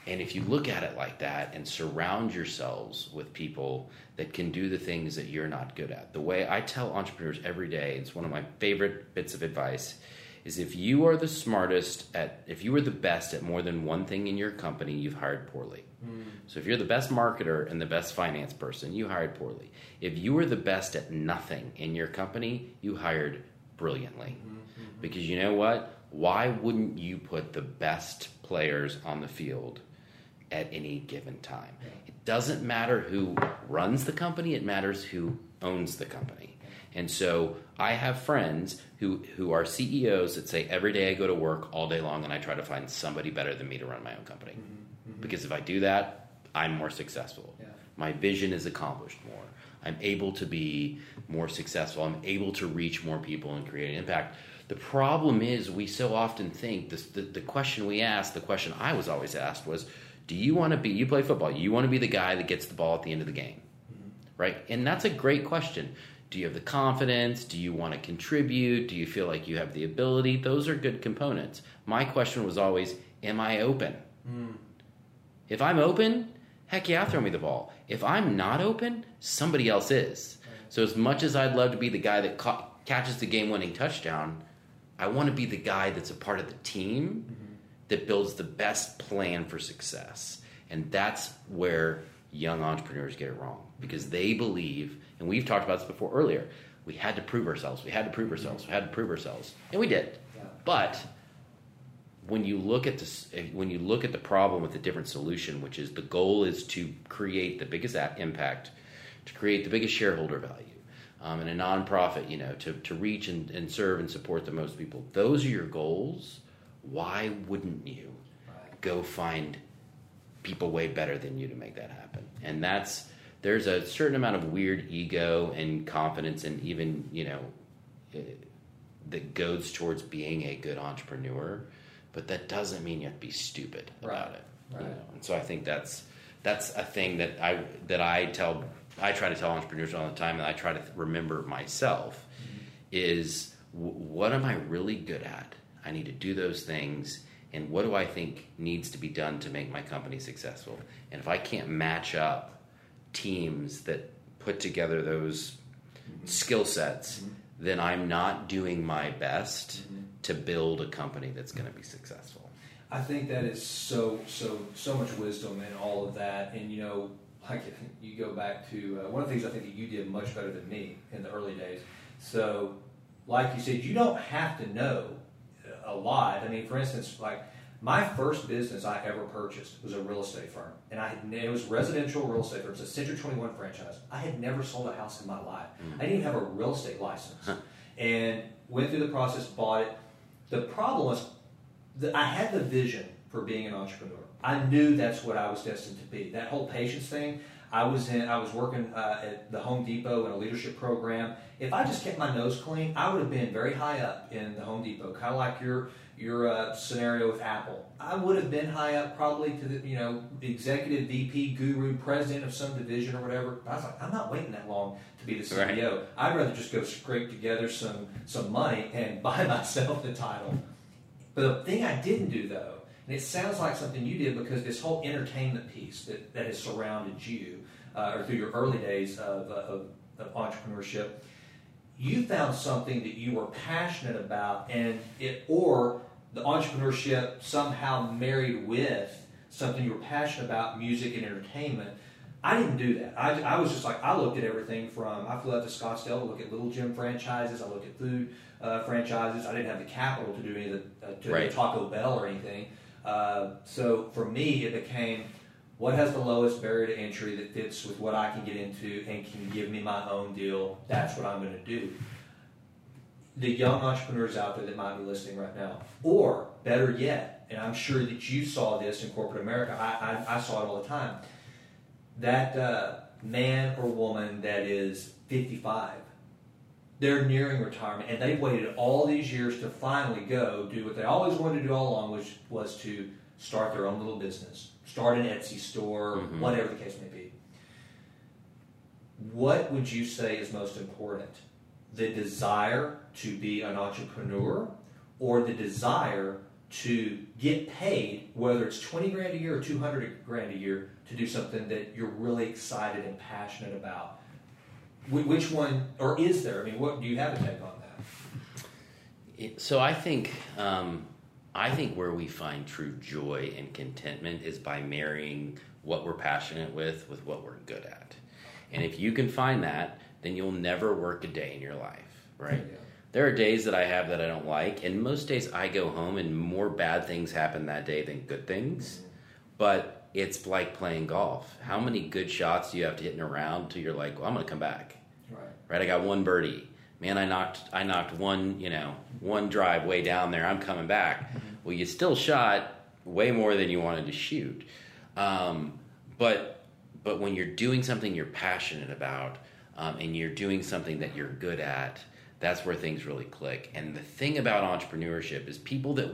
S2: And if you look at it like that and surround yourselves with people that can do the things that you're not good at, the way I tell entrepreneurs every day, it's one of my favorite bits of advice, is if you are the if you are the best at more than one thing in your company, you've hired poorly. So if you're the best marketer and the best finance person, you hired poorly. If you are the best at nothing in your company, you hired brilliantly. Because you know what? Why wouldn't you put the best players on the field at any given time? It doesn't matter who runs the company, it matters who owns the company. And so I have friends who are CEOs that say every day I go to work all day long and I try to find somebody better than me to run my own company. Because if I do that, I'm more successful. My vision is accomplished more. I'm able to be more successful. I'm able to reach more people and create an impact. The problem is we so often think, the question we ask, the question I was always asked was, you play football, you want to be the guy that gets the ball at the end of the game, right? And that's a great question. Do you have the confidence? Do you want to contribute? Do you feel like you have the ability? Those are good components. My question was always, am I open? If I'm open, heck yeah, throw me the ball. If I'm not open, somebody else is. So as much as I'd love to be the guy that catches the game-winning touchdown, I want to be the guy that's a part of the team that builds the best plan for success. And that's where young entrepreneurs get it wrong, because they believe, and we've talked about this before earlier, we had to prove ourselves, we had to prove ourselves, we had to prove ourselves. And we did. Yeah. But when you look at the problem with a different solution, which is the goal is to create the biggest impact, to create the biggest shareholder value, in a nonprofit, to reach and serve and support the most people. Those are your goals. Why wouldn't you go find people way better than you to make that happen? And there's a certain amount of weird ego and confidence, and even that goes towards being a good entrepreneur. But that doesn't mean you have to be stupid about it. Right. And so I think that's a thing that I try to tell entrepreneurs all the time, and I try to remember myself, is what am I really good at? I need to do those things, and what do I think needs to be done to make my company successful? And if I can't match up teams that put together those skill sets, then I'm not doing my best to build a company that's going to be successful.
S1: I think that is so much wisdom in all of that. And like you go back to one of the things I think that you did much better than me in the early days. So like you said, you don't have to know a lot. I mean, for instance, like my first business I ever purchased was a real estate firm, and it was residential real estate firm. It's a Century 21 franchise. I had never sold a house in my life. I didn't even have a real estate license, and went through the process, bought it. The problem was that I had the vision for being an entrepreneur. I knew that's what I was destined to be. That whole patience thing. I was working at the Home Depot in a leadership program. If I just kept my nose clean, I would have been very high up in the Home Depot, kind of like your scenario with Apple. I would have been high up, probably to the executive VP, guru, president of some division or whatever. But I was like, I'm not waiting that long to be the CEO. Right. I'd rather just go scrape together some money and buy myself the title. But the thing I didn't do, though, and it sounds like something you did, because this whole entertainment piece that has surrounded you or through your early days of entrepreneurship, you found something that you were passionate about, or the entrepreneurship somehow married with something you were passionate about, music and entertainment. I didn't do that. I was just like, I looked at everything from, I flew out to Scottsdale to look at Little Gym franchises, I looked at food franchises. I didn't have the capital to do any of the Taco Bell or anything. So for me, it became, what has the lowest barrier to entry that fits with what I can get into and can give me my own deal? That's what I'm going to do. The young entrepreneurs out there that might be listening right now, or better yet, and I'm sure that you saw this in corporate America, I saw it all the time, that man or woman that is 55, they're nearing retirement, and they waited all these years to finally go do what they always wanted to do all along, which was to start their own little business, start an Etsy store, whatever the case may be. What would you say is most important? The desire to be an entrepreneur, or the desire to get paid, whether it's 20 grand a year or 200 grand a year, to do something that you're really excited and passionate about? Which one, or is there? I mean, what do you have a take on that?
S2: So I think where we find true joy and contentment is by marrying what we're passionate with what we're good at. And if you can find that, then you'll never work a day in your life, right? Yeah. There are days that I have that I don't like, and most days I go home and more bad things happen that day than good things. Mm-hmm. But it's like playing golf. How many good shots do you have to hit in a round till you're like, well, I'm going to come back? Right? I got one birdie. Man, I knocked one drive way down there. I'm coming back. Mm-hmm. Well, you still shot way more than you wanted to shoot. But when you're doing something you're passionate about, and you're doing something that you're good at, that's where things really click. And the thing about entrepreneurship is people that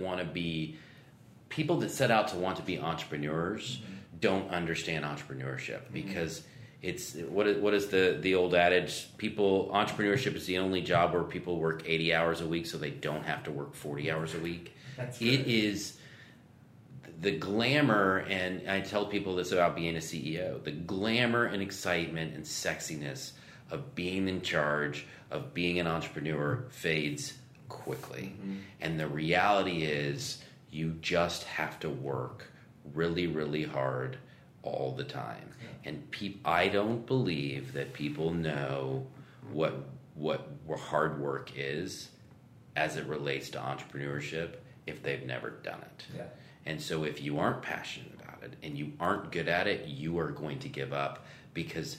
S2: set out to want to be entrepreneurs mm-hmm. don't understand entrepreneurship mm-hmm. because it's what is the old adage? Entrepreneurship is the only job where people work 80 hours a week so they don't have to work 40 hours a week.
S1: That's right.
S2: It is the glamour, and I tell people this about being a CEO, the glamour and excitement and sexiness of being in charge, of being an entrepreneur fades quickly. Mm-hmm. And the reality is you just have to work really, really hard all the time. Yeah. And I don't believe that people know what hard work is as it relates to entrepreneurship if they've never done it.
S1: Yeah.
S2: And so if you aren't passionate about it and you aren't good at it, you are going to give up because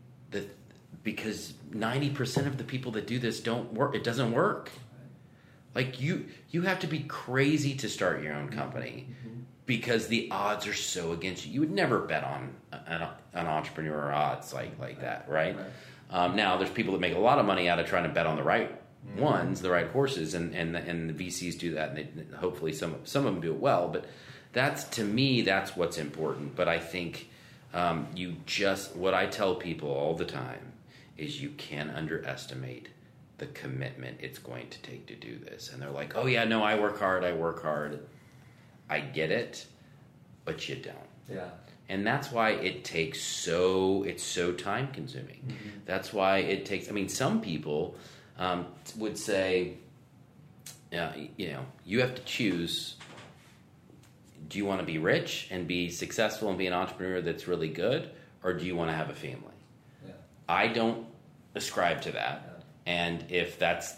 S2: 90% of the people that do this don't work. It doesn't work. Like you have to be crazy to start your own company mm-hmm. because the odds are so against you. You would never bet on an entrepreneur odds like that, right? Now there's people that make a lot of money out of trying to bet on the right mm-hmm. ones, the right horses, and the VCs do that, and hopefully some of them do it well. But to me, that's what's important. But I think what I tell people all the time is you can't underestimate the commitment it's going to take to do this. And they're like, oh yeah, no, I work hard. I get it, but you don't.
S1: Yeah.
S2: And that's why it's so time consuming. Mm-hmm. That's why it takes, some people would say, you have to choose, do you want to be rich and be successful and be an entrepreneur that's really good, or do you want to have a family? Yeah. I don't ascribe to that. Yeah. And if that's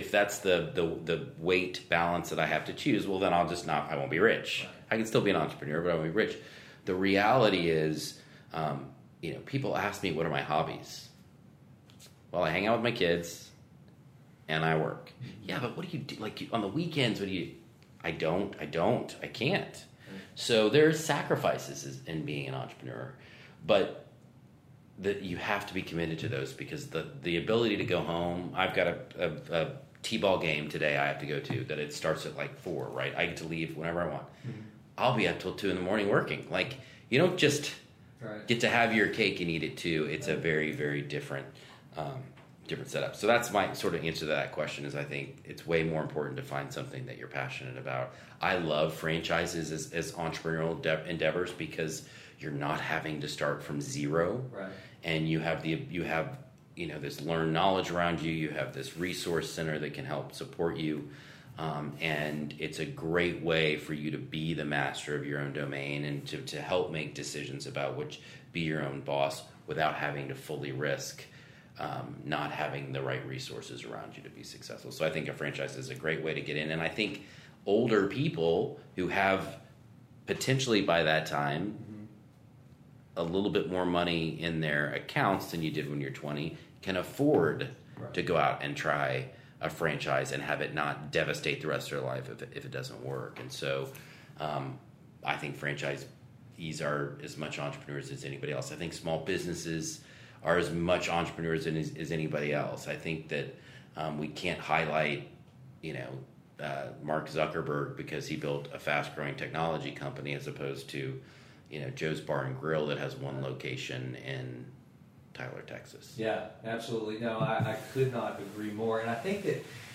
S2: the weight balance that I have to choose, well, then I won't be rich. Right. I can still be an entrepreneur, but I won't be rich. The reality is, people ask me, what are my hobbies? Well, I hang out with my kids and I work. Yeah, but what do you do? Like on the weekends, I can't. So there's sacrifices in being an entrepreneur, but that you have to be committed to those, because the ability to go home, I've got a t-ball game today I have to go to that it starts at like 4, right? I get to leave whenever I want. Mm-hmm. I'll be up till 2 a.m. working. Like, you don't just get to have your cake and eat it too. It's a very, very different setup. So that's my sort of answer to that question, is I think it's way more important to find something that you're passionate about. I love franchises as entrepreneurial endeavors because you're not having to start from zero.
S1: Right.
S2: And you have this learned knowledge around you. You have this resource center that can help support you. And it's a great way for you to be the master of your own domain and to help make decisions about be your own boss without having to fully risk not having the right resources around you to be successful. So I think a franchise is a great way to get in. And I think older people who have potentially by that time a little bit more money in their accounts than you did when you're 20 can afford to go out and try a franchise and have it not devastate the rest of their life if it doesn't work. And so I think franchisees are as much entrepreneurs as anybody else. I think small businesses are as much entrepreneurs as anybody else. I think that we can't highlight, Mark Zuckerberg because he built a fast-growing technology company as opposed to, Joe's Bar and Grill that has one location in Tyler, Texas.
S1: Yeah, absolutely. No, I could not agree more. And I think that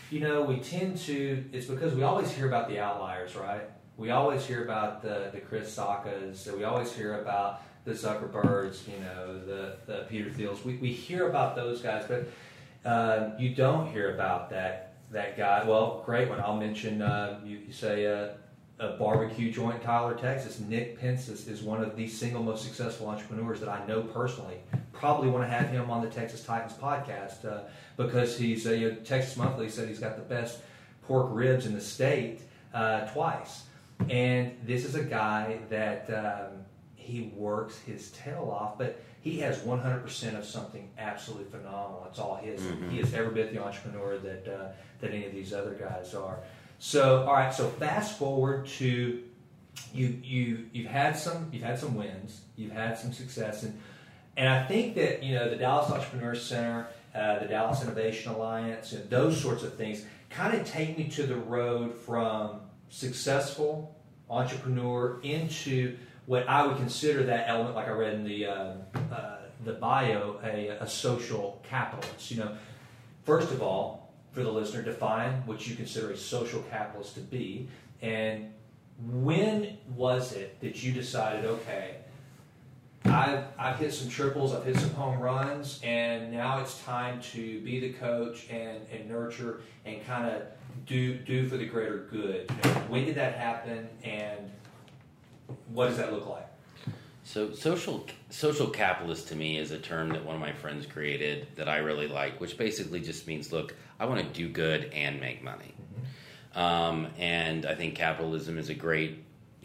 S1: we tend to, it's because we always hear about the outliers, right? We always hear about the Chris Sakas, we always hear about the Zuckerbergs, the Peter Thiels. We hear about those guys, but you don't hear about that guy. Well, great one. I'll mention, you say a barbecue joint in Tyler, Texas. Nick Pence is one of the single most successful entrepreneurs that I know personally. Probably want to have him on the Texas Titans podcast because he's Texas Monthly said he's got the best pork ribs in the state twice. And this is a guy that he works his tail off, but he has 100% of something absolutely phenomenal. It's all his. Mm-hmm. He is every bit the entrepreneur that any of these other guys are. So, all right. So, fast forward to you've had some wins, you've had some success, and I think that the Dallas Entrepreneur Center, the Dallas Innovation Alliance, and those sorts of things kind of take me to the road from successful entrepreneur into what I would consider that element, like I read in the bio, a social capitalist. First of all, for the listener, define what you consider a social capitalist to be, and when was it that you decided, okay, I've hit some triples, I've hit some home runs, and now it's time to be the coach and nurture and kind of do for the greater good. When did that happen, and what does that look like?
S2: So social capitalist to me is a term that one of my friends created that I really like, which basically just means, look, I want to do good and make money. Mm-hmm. And I think capitalism is a great,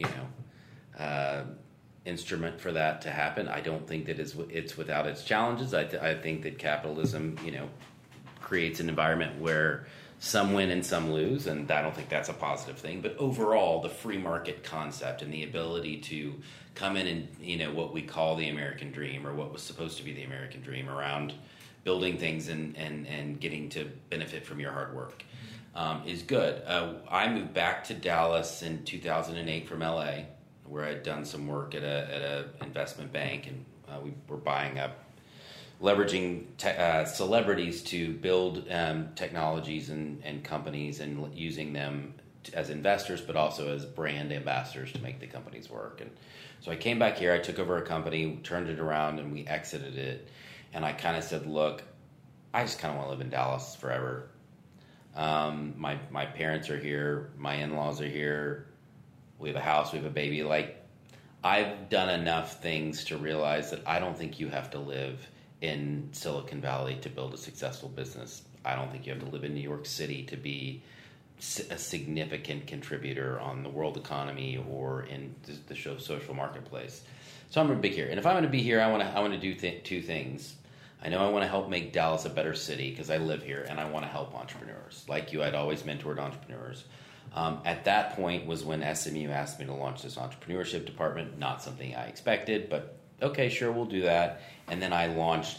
S2: instrument for that to happen. I don't think that it's without its challenges. I think that capitalism, creates an environment where some win and some lose, and I don't think that's a positive thing. But overall, the free market concept and the ability to come in and, what we call the American dream, or what was supposed to be the American dream, around building things and getting to benefit from your hard work, is good. I moved back to Dallas in 2008 from LA, where I'd done some work at a investment bank, and we were buying up, leveraging celebrities to build technologies and companies, and using them as investors, but also as brand ambassadors to make the companies work. And so I came back here, I took over a company, turned it around, and we exited it. And I kind of said, look, I just kind of want to live in Dallas forever. My parents are here, my in-laws are here, we have a house, we have a baby. Like, I've done enough things to realize that I don't think you have to live in Silicon Valley to build a successful business. I don't think you have to live in New York City to be a significant contributor on the world economy or in the social marketplace. So I'm big here. And if I'm going to be here, I want to do two things. I know I want to help make Dallas a better city because I live here, and I want to help entrepreneurs. Like you, I'd always mentored entrepreneurs. At that point was when SMU asked me to launch this entrepreneurship department. Not something I expected, but okay, sure, we'll do that. And then I launched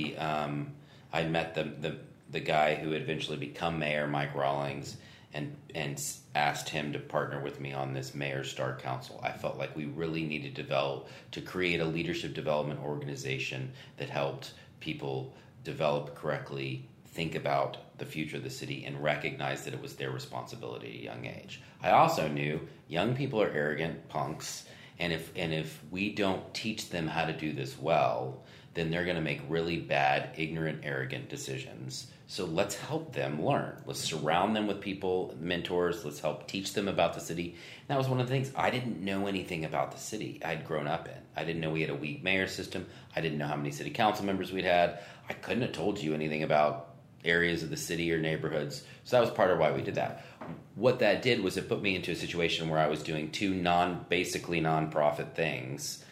S2: I met the guy who would eventually become mayor, Mike Rawlings, and asked him to partner with me on this Mayor's Star Council. I felt like we really needed to create a leadership development organization that helped people develop correctly, think about the future of the city, and recognize that it was their responsibility at a young age. I also knew young people are arrogant punks, and if we don't teach them how to do this well, then they're going to make really bad, ignorant, arrogant decisions. So let's help them learn. Let's surround them with people, mentors. Let's help teach them about the city. And that was one of the things. I didn't know anything about the city I'd grown up in. I didn't know we had a weak mayor system. I didn't know how many city council members we'd had. I couldn't have told you anything about areas of the city or neighborhoods. So that was part of why we did that. What that did was it put me into a situation where I was doing two basically nonprofit things,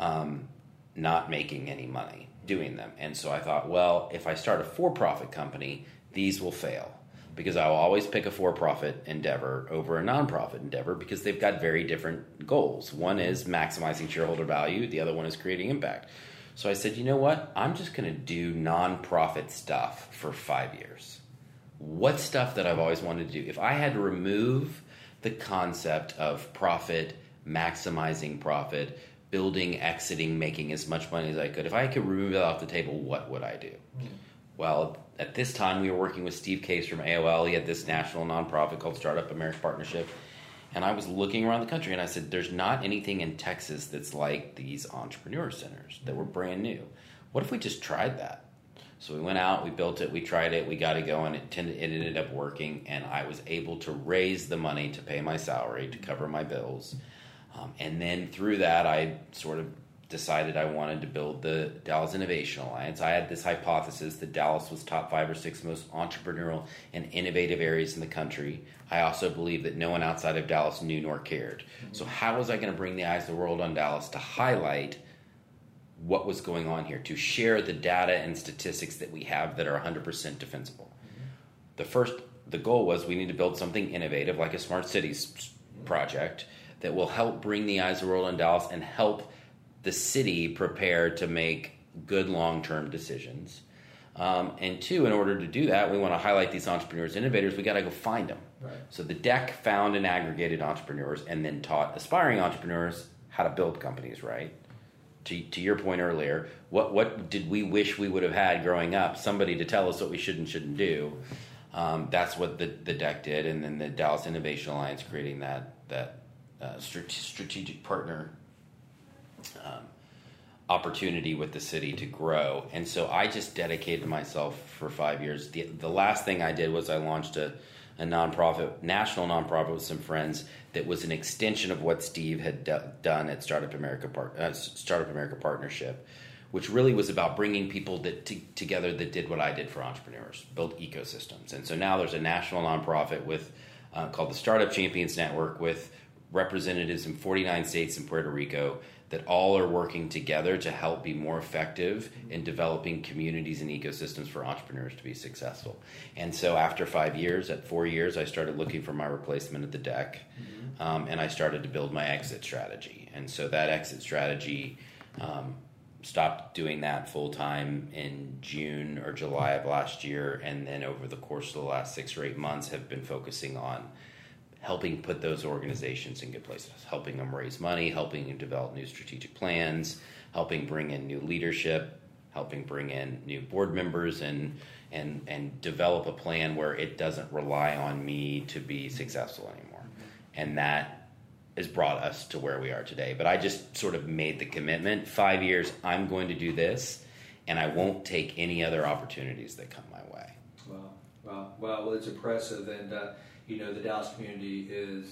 S2: not making any money doing them. And so I thought, well, if I start a for-profit company, these will fail, because I will always pick a for-profit endeavor over a nonprofit endeavor because they've got very different goals. One is maximizing shareholder value. The other one is creating impact. So I said, you know what? I'm just going to do nonprofit stuff for 5 years. What stuff that I've always wanted to do? If I had to remove the concept of profit, maximizing profit, building, exiting, making as much money as I could, if I could remove that off the table, what would I do? Well, at this time, we were working with Steve Case from AOL. He had this national nonprofit called Startup America Partnership. And I was looking around the country, and I said, there's not anything in Texas that's like these entrepreneur centers that were brand new. What if we just tried that? So we went out, we built it, we tried it, we got it going. It ended up working, and I was able to raise the money to pay my salary, to cover my bills. And then through that, I sort of decided I wanted to build the Dallas Innovation Alliance. I had this hypothesis that Dallas was top 5 or 6 most entrepreneurial and innovative areas in the country. I also believed that no one outside of Dallas knew nor cared. So how was I going to bring the eyes of the world on Dallas to highlight what was going on here, to share the data and statistics that we have that are 100% defensible? The goal was we need to build something innovative like a Smart Cities project that will help bring the eyes of the world on Dallas and help the city prepare to make good long-term decisions. And 2, in order to do that, we want to highlight these entrepreneurs, innovators. We got to go find them. Right. So the deck found and aggregated entrepreneurs and then taught aspiring entrepreneurs how to build companies, right? To your point earlier, what did we wish we would have had growing up? Somebody to tell us what we should and shouldn't do. That's what the deck did. And then the Dallas Innovation Alliance creating that strategic partner opportunity with the city to grow. And so I just dedicated myself for 5 years. The last thing I did was I launched a nonprofit, national nonprofit with some friends that was an extension of what Steve had done at Startup America Partnership, which really was about bringing people together that did what I did for entrepreneurs, build ecosystems. And so now there's a national nonprofit with called the Startup Champions Network with representatives in 49 states and Puerto Rico that all are working together to help be more effective in developing communities and ecosystems for entrepreneurs to be successful. And so after 5 years, at 4 years, I started looking for my replacement at the deck, and I started to build my exit strategy. And so that exit strategy, stopped doing that full time in June or July of last year, and then over the course of the last 6 or 8 months have been focusing on helping put those organizations in good places, helping them raise money, helping them develop new strategic plans, helping bring in new leadership, helping bring in new board members, and develop a plan where it doesn't rely on me to be successful anymore. And that has brought us to where we are today. But I just sort of made the commitment, 5 years, I'm going to do this, and I won't take any other opportunities that come my way.
S1: Wow. Well, it's impressive, and the Dallas community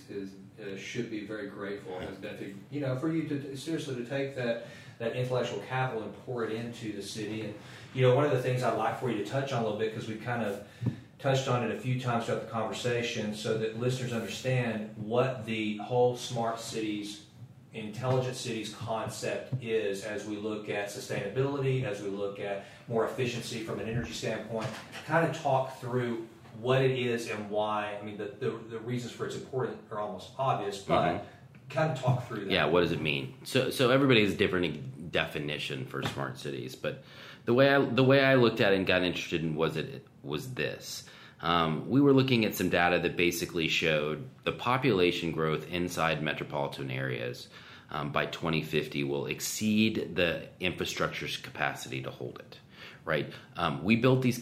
S1: should be very grateful and has benefited, for you to seriously to take that intellectual capital and pour it into the city. And one of the things I'd like for you to touch on a little bit, because we've kind of touched on it a few times throughout the conversation, so that listeners understand what the whole smart cities, intelligent cities concept is, as we look at sustainability, as we look at more efficiency from an energy standpoint. Kind of talk through what it is and why. I mean, the reasons for its importance are almost obvious, but kind of talk through that.
S2: Yeah, what does it mean? So everybody has a different definition for smart cities, but the way I looked at it and got interested in was this. We were looking at some data that basically showed the population growth inside metropolitan areas by 2050 will exceed the infrastructure's capacity to hold it. Right, we built these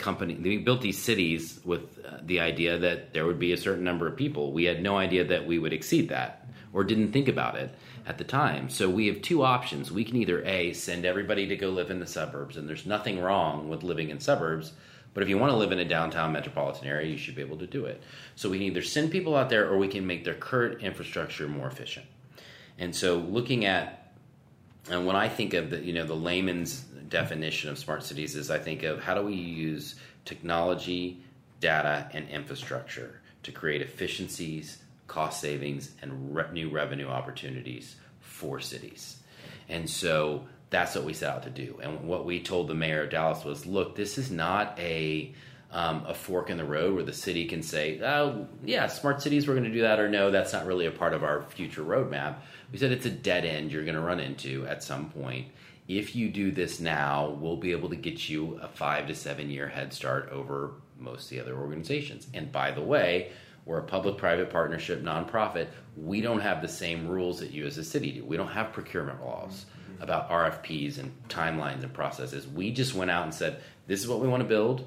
S2: cities with the idea that there would be a certain number of people. We had no idea that we would exceed that, or didn't think about it at the time. So we have 2 options. We can either A, send everybody to go live in the suburbs, and there's nothing wrong with living in suburbs, but if you want to live in a downtown metropolitan area, you should be able to do it. So we can either send people out there, or we can make their current infrastructure more efficient. And so looking at, and when I think of the layman's definition of smart cities is, I think of how do we use technology, data, and infrastructure to create efficiencies, cost savings, and new revenue opportunities for cities. And so that's what we set out to do. And what we told the mayor of Dallas was, look, this is not a fork in the road where the city can say, oh, yeah, smart cities, we're going to do that, or no, that's not really a part of our future roadmap. We said it's a dead end you're going to run into at some point. If you do this now, we'll be able to get you a 5 to 7 year head start over most of the other organizations. And by the way, we're a public-private partnership nonprofit. We don't have the same rules that you as a city do. We don't have procurement laws about RFPs and timelines and processes. We just went out and said, this is what we want to build.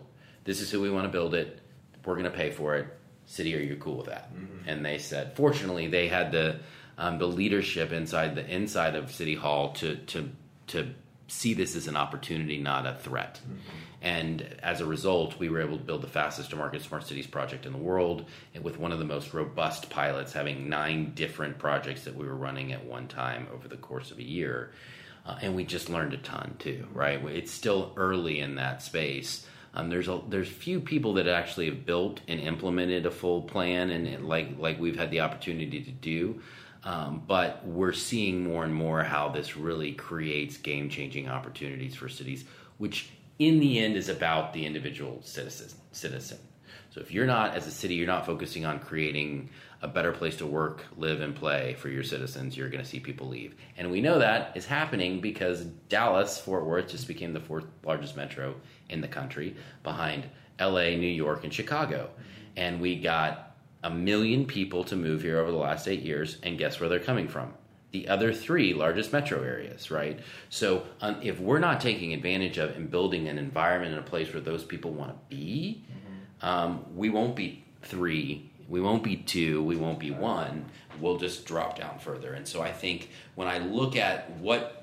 S2: This is who we want to build it. We're going to pay for it. City, are you cool with that? And they said, fortunately, they had the leadership inside of City Hall to see this as an opportunity, not a threat. And as a result, we were able to build the fastest to market smart cities project in the world, and with one of the most robust pilots, having 9 different projects that we were running at one time over the course of a year. And we just learned a ton too, right? It's still early in that space. There's few people that actually have built and implemented a full plan, and like we've had the opportunity to do. But we're seeing more and more how this really creates game-changing opportunities for cities, which in the end is about the individual citizen. So if you're not, as a city, you're not focusing on creating a better place to work, live, and play for your citizens, you're going to see people leave. And we know that is happening because Dallas, Fort Worth, just became the 4th largest metro in the country, behind LA, New York, and Chicago. And we got 1 million people to move here over the last 8 years, and guess where they're coming from? The other 3 largest metro areas, right? So if we're not taking advantage of and building an environment and a place where those people want to be, we won't be 3, we won't be 2, we won't be 1. We'll just drop down further. And so I think when I look at what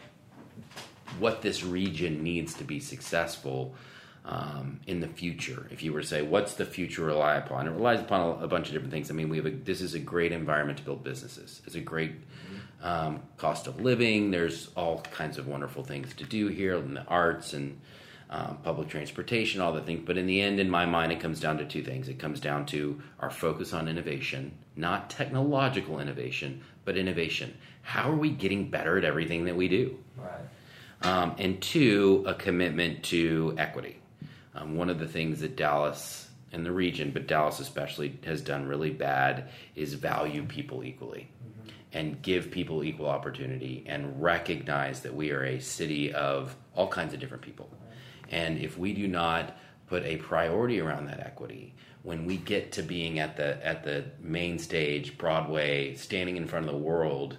S2: this region needs to be successful in the future, if you were to say, what's the future rely upon? It relies upon a bunch of different things. I mean, this is a great environment to build businesses. It's a great cost of living. There's all kinds of wonderful things to do here in the arts and public transportation, all the things. But in the end, in my mind, it comes down to 2 things. It comes down to our focus on innovation, not technological innovation, but innovation. How are we getting better at everything that we do?
S1: Right.
S2: And 2, a commitment to equity. One of the things that Dallas and the region, but Dallas especially, has done really bad is value people equally and give people equal opportunity and recognize that we are a city of all kinds of different people. And if we do not put a priority around that equity, when we get to being at the main stage, Broadway, standing in front of the world,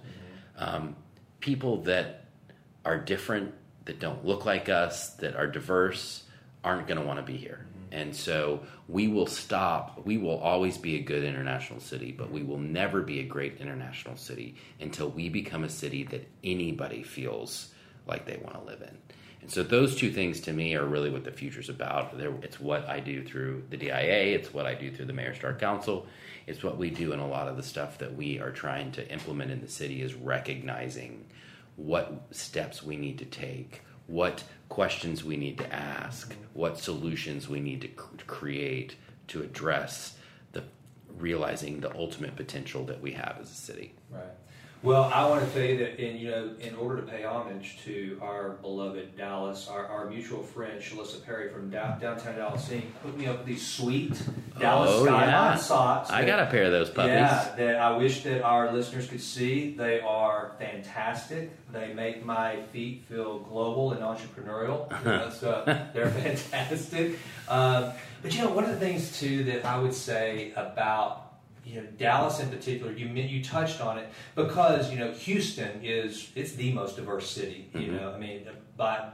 S2: people that are different, that don't look like us, that are diverse, aren't going to want to be here. And so we will always be a good international city, but we will never be a great international city until we become a city that anybody feels like they want to live in. And so those 2 things to me are really what the future's about. It's what I do through the DIA. It's what I do through the Mayor Star Council. It's what we do in a lot of the stuff that we are trying to implement in the city, is recognizing what steps we need to take, what questions we need to ask, what solutions we need to create to address realizing the ultimate potential that we have as a city.
S1: Right. Well, I want to tell you that in order to pay homage to our beloved Dallas, our mutual friend Shalissa Perry from downtown Dallas hooked me up with these sweet Dallas Skyline socks.
S2: I got a pair of those puppies.
S1: Yeah, that I wish that our listeners could see. They are fantastic. They make my feet feel global and entrepreneurial. So they're fantastic. But one of the things too that I would say about Dallas in particular, you touched on it, because Houston it's the most diverse city. I mean, by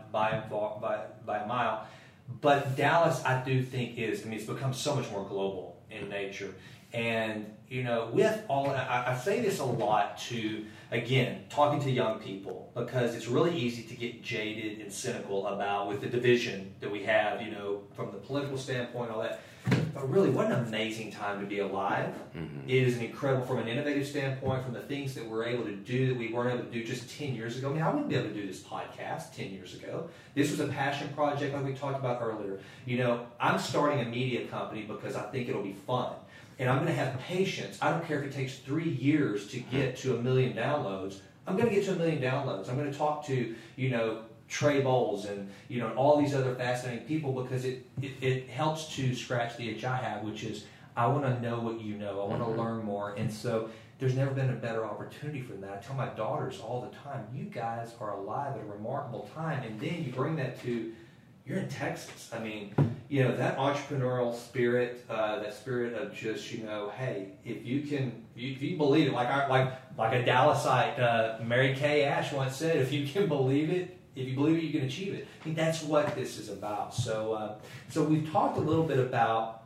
S1: a mile. But Dallas, I do think it's become so much more global in nature. And with all, I say this a lot to, again, talking to young people, because it's really easy to get jaded and cynical with the division that we have, from the political standpoint, all that. But really, what an amazing time to be alive. It is incredible from an innovative standpoint, from the things that we're able to do that we weren't able to do just 10 years ago. I mean, I wouldn't be able to do this podcast 10 years ago. This was a passion project like we talked about earlier. I'm starting a media company because I think it'll be fun. And I'm going to have patience. I don't care if it takes 3 years to get to 1 million downloads. I'm going to get to 1 million downloads. I'm going to talk to, Trey Bowles and all these other fascinating people, because it helps to scratch the itch I have, which is I want to know what you know. I want to learn more. And so there's never been a better opportunity for that. I tell my daughters all the time, you guys are alive at a remarkable time. And then you bring that to, you're in Texas. I mean, that entrepreneurial spirit, that spirit of just, hey, if you believe it, like a Dallasite, Mary Kay Ash once said, if you can believe it, if you believe it, you can achieve it. I think that's what this is about. So we've talked a little bit about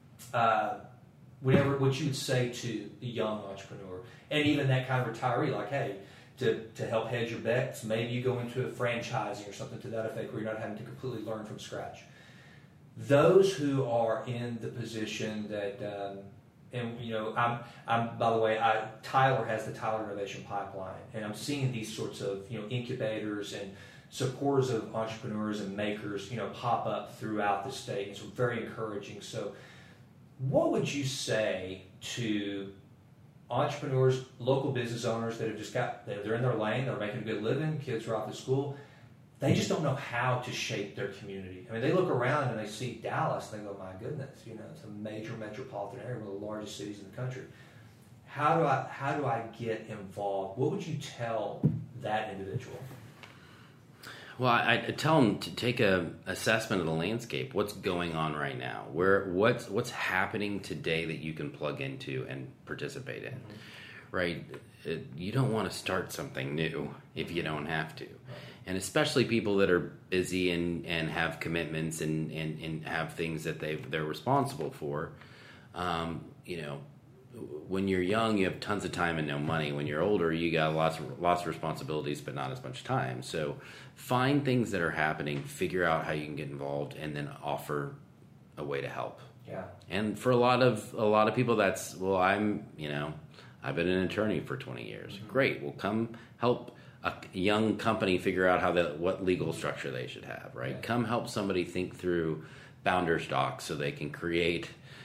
S1: what you would say to the young entrepreneur, and even that kind of retiree, like, hey, to help hedge your bets, maybe you go into a franchising or something to that effect where you're not having to completely learn from scratch. Those who are in the position that, and you know, I'm by the way, Tyler has the Tyler Innovation Pipeline, and I'm seeing these sorts of, you know, incubators and supporters of entrepreneurs and makers, you know, pop up throughout the state. It's very encouraging. So, what would you say to entrepreneurs, local business owners that have just they're in their lane, they're making a good living, kids are off to school, they just don't know how to shape their community? I mean, they look around and they see Dallas, and they go, my goodness, you know, it's a major metropolitan area, one of the largest cities in the country. How do I get involved? What would you tell that individual?
S2: Well, I tell them to take a assessment of the landscape. What's going on right now? What's happening today that you can plug into and participate in, right? You don't want to start something new if you don't have to. And especially people that are busy and have commitments and have things that they're responsible for. You know, when you're young, you have tons of time and no money. When you're older, you got lots of responsibilities, but not as much time. So find things that are happening, figure out how you can get involved, and then offer a way to help.
S1: Yeah. And
S2: for a lot of people, that's, well, I've been an attorney for 20 years. Mm-hmm. Great. Well, come help a young company figure out what legal structure they should have, right? Yeah. Come help somebody think through bounders docs so they can create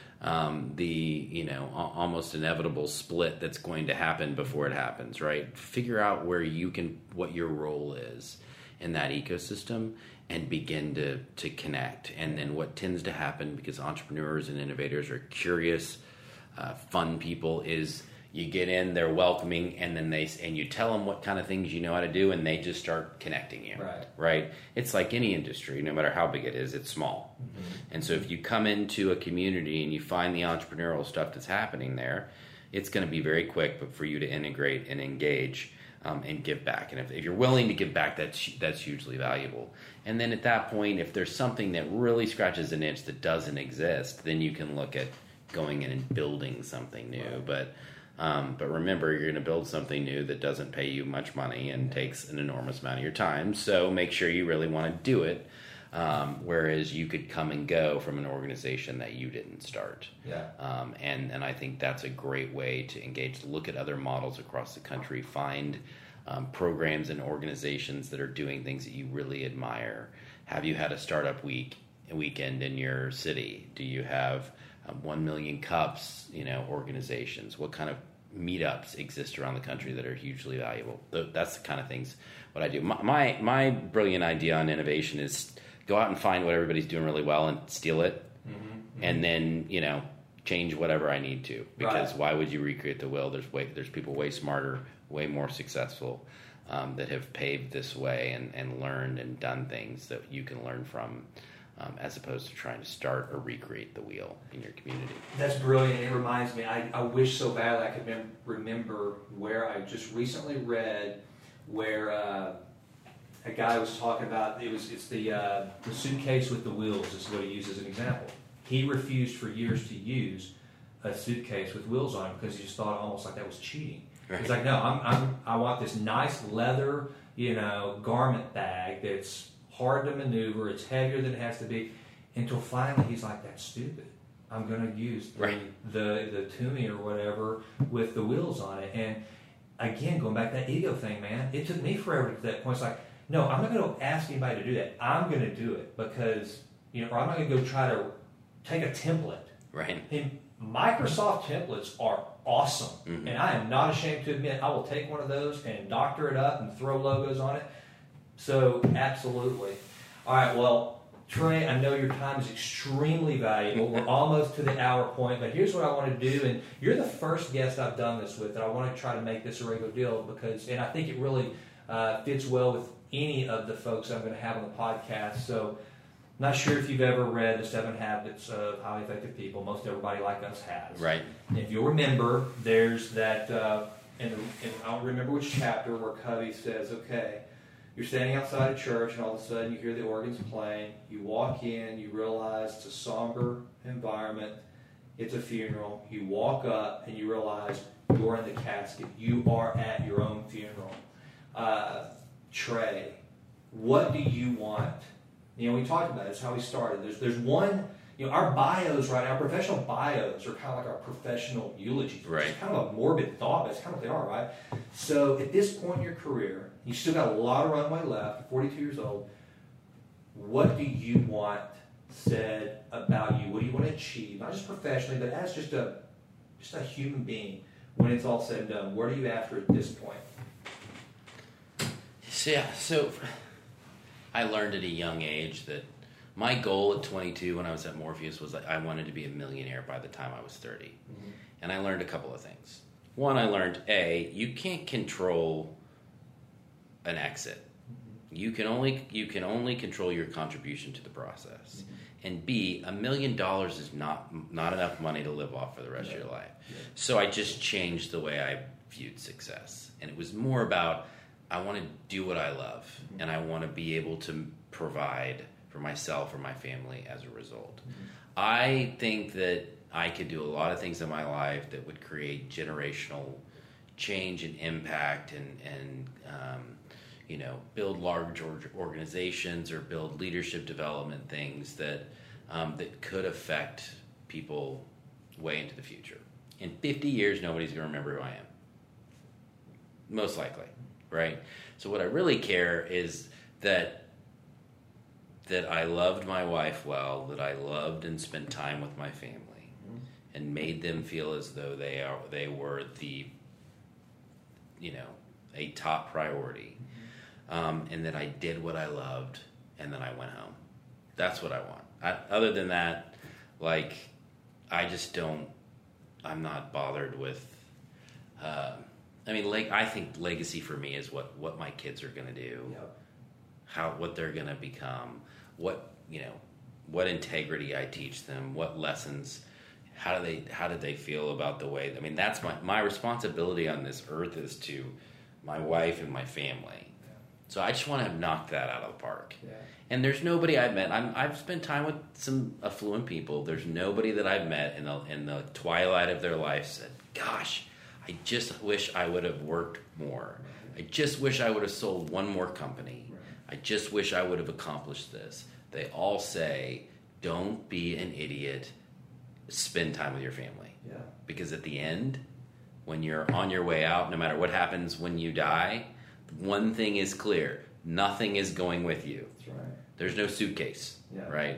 S2: almost inevitable split that's going to happen before it happens, right? Figure out what your role is in that ecosystem and begin to connect. And then what tends to happen, because entrepreneurs and innovators are curious, fun people, is you get in, they're welcoming, and then you tell them what kind of things you know how to do, and they just start connecting you. Right? It's like any industry, no matter how big it is, it's small. Mm-hmm. And so if you come into a community and you find the entrepreneurial stuff that's happening there, it's going to be very quick, but for you to integrate and engage and give back. And if you're willing to give back, that's hugely valuable. And then at that point, if there's something that really scratches an itch that doesn't exist, then you can look at going in and building something new. Right. But remember, you're going to build something new that doesn't pay you much money and takes an enormous amount of your time. So make sure you really want to do it. Whereas you could come and go from an organization that you didn't start.
S1: Yeah.
S2: And I think that's a great way to engage. Look at other models across the country. Find programs and organizations that are doing things that you really admire. Have you had a startup weekend in your city? Do you have 1 Million Cups, organizations? What kind of meetups exist around the country that are hugely valuable? That's the kind of things what I do. My brilliant idea on innovation is go out and find what everybody's doing really well and steal it, and then change whatever I need to. Because Why would you recreate the wheel? There's people way smarter, way more successful that have paved this way and learned and done things that you can learn from. As opposed to trying to start or recreate the wheel in your community.
S1: That's brilliant. It reminds me, I wish so badly I could remember where I just recently read where a guy was talking about, it's the suitcase with the wheels is what he used as an example. He refused for years to use a suitcase with wheels on it because he just thought almost like that was cheating. Right. He's like, no, I want this nice leather, garment bag that's hard to maneuver, it's heavier than it has to be, until finally he's like, that's stupid. I'm going to use the Toomey or whatever with the wheels on it. And again, going back to that ego thing, man, it took me forever to get to that point. It's like, no, I'm not going to ask anybody to do that. I'm going to do it because, or I'm not going to go try to take a template.
S2: Right.
S1: And Microsoft templates are awesome. Mm-hmm. And I am not ashamed to admit I will take one of those and doctor it up and throw logos on it. So, absolutely. All right, well, Trey, I know your time is extremely valuable. We're almost to the hour point, but here's what I want to do, and you're the first guest I've done this with, and I want to try to make this a regular deal and I think it really fits well with any of the folks I'm going to have on the podcast. So, not sure if you've ever read The 7 Habits of Highly Effective People. Most everybody like us has.
S2: Right.
S1: And if you'll remember, there's that, and I don't remember which chapter, where Covey says, okay, You're standing outside a church, and all of a sudden you hear the organs playing. You walk in, you realize it's a somber environment. It's a funeral. You walk up, and you realize you're in the casket. You are at your own funeral. Trey, what do you want? You know, we talked about it. It's how we started. There's one. You know, our bios, right? Our professional bios are kind of like our professional eulogies.
S2: Right.
S1: It's kind of a morbid thought, but it's kind of what they are, right? So at this point in your career, you still got a lot of runway left. 42 years old. What do you want said about you? What do you want to achieve? Not just professionally, but as just a human being. When it's all said and done, what are you after at this point?
S2: So I learned at a young age that my goal at 22 when I was at Morpheus was that I wanted to be a millionaire by the time I was 30. Mm-hmm. And I learned a couple of things. One, I learned, A, you can't control an exit. Mm-hmm. You can only control your contribution to the process. Mm-hmm. And B, $1 million is not enough money to live off for the rest of your life. Yeah. So I just changed the way I viewed success. And it was more about, I want to do what I love. Mm-hmm. And I want to be able to provide for myself or my family as a result. Mm-hmm. I think that I could do a lot of things in my life that would create generational change and impact and build large organizations or build leadership development things that could affect people way into the future. In 50 years, nobody's going to remember who I am. Most likely, right? So what I really care is that I loved my wife well, that I loved and spent time with my family, mm-hmm. and made them feel as though they were the, a top priority, mm-hmm. And that I did what I loved, and then I went home. That's what I want. Other than that, I'm not bothered with. I think legacy for me is what my kids are going to do, yep. What they're going to become. What integrity I teach them, what lessons, how do they feel about the way, that's my responsibility on this earth is to my wife and my family. Yeah. So I just want to knock that out of the park. Yeah. And there's nobody I've met. I've spent time with some affluent people. There's nobody that I've met in the twilight of their life said, gosh, I just wish I would have worked more. Right. I just wish I would have sold one more company. I just wish I would have accomplished this. They all say, don't be an idiot. Spend time with your family. Yeah. Because at the end, when you're on your way out, no matter what happens when you die, one thing is clear. Nothing is going with you. That's right. There's no suitcase, yeah. Right?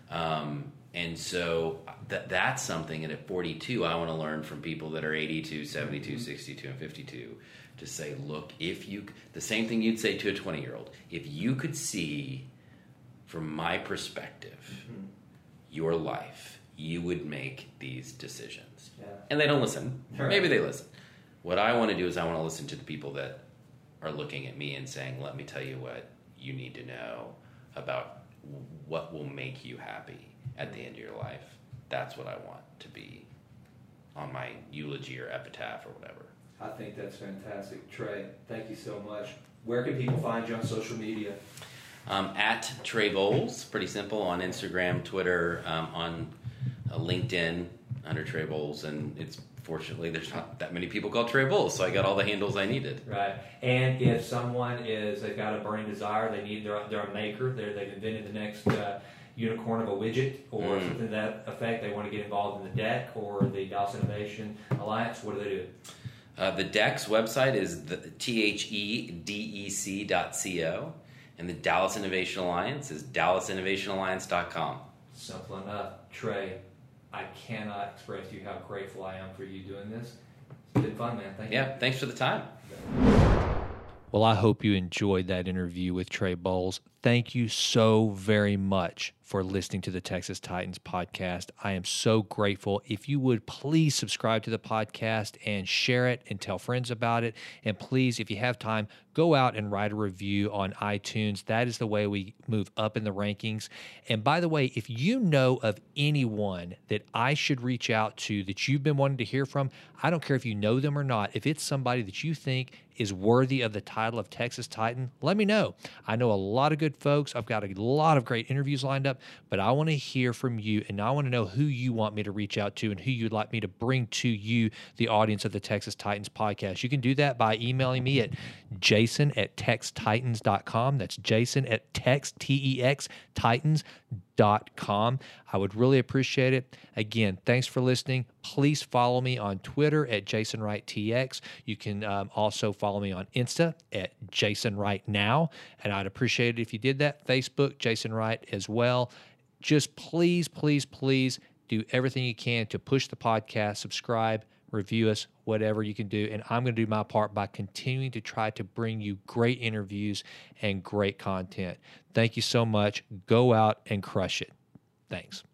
S2: And so that's something, and at 42, I want to learn from people that are 82, 72, mm-hmm. 62, and 52 to say, look, the same thing you'd say to a 20-year-old, if you could see from my perspective, mm-hmm. your life, you would make these decisions. Yeah. And they don't listen. Right. Maybe they listen. What I want to do is I want to listen to the people that are looking at me and saying, let me tell you what you need to know about what will make you happy at the end of your life. That's what I want to be on my eulogy or epitaph or whatever.
S1: I think that's fantastic. Trey, thank you so much. Where can people find you on social media?
S2: At Trey Bowles, pretty simple, on Instagram, Twitter, on LinkedIn under Trey Bowles, and fortunately there's not that many people called Trey Bowles, so I got all the handles I needed.
S1: Right. And if someone they've got a burning desire, they're a maker, they've invented the next unicorn of a widget or something to that effect, they want to get involved in the DEC or the Dallas Innovation Alliance, what do they do?
S2: The DEC's website is thedec.co, and the Dallas Innovation Alliance is dallasinnovationalliance.com. Simple
S1: enough. Trey, I cannot express to you how grateful I am for you doing this. It's been fun, man. Thank you.
S2: Yeah, thanks for the time.
S1: Well, I hope you enjoyed that interview with Trey Bowles. Thank you so very much for for listening to the Texas Titans podcast. I am so grateful. If you would please subscribe to the podcast and share it and tell friends about it. And please, if you have time, go out and write a review on iTunes. That is the way we move up in the rankings. And by the way, if you know of anyone that I should reach out to that you've been wanting to hear from, I don't care if you know them or not. If it's somebody that you think is worthy of the title of Texas Titan, let me know. I know a lot of good folks. I've got a lot of great interviews lined up, but I want to hear from you, and I want to know who you want me to reach out to and who you'd like me to bring to you, the audience of the Texas Titans podcast. You can do that by emailing me at jason@textitans.com. That's jason@titans.com. I would really appreciate it. Again, thanks for listening. Please follow me on Twitter at JasonWrightTX. You can also follow me on Insta at JasonWrightNow, and I'd appreciate it if you did that. Facebook, Jason Wright as well. Just please, please, please do everything you can to push the podcast, subscribe, review us, whatever you can do. And I'm going to do my part by continuing to try to bring you great interviews and great content. Thank you so much. Go out and crush it. Thanks.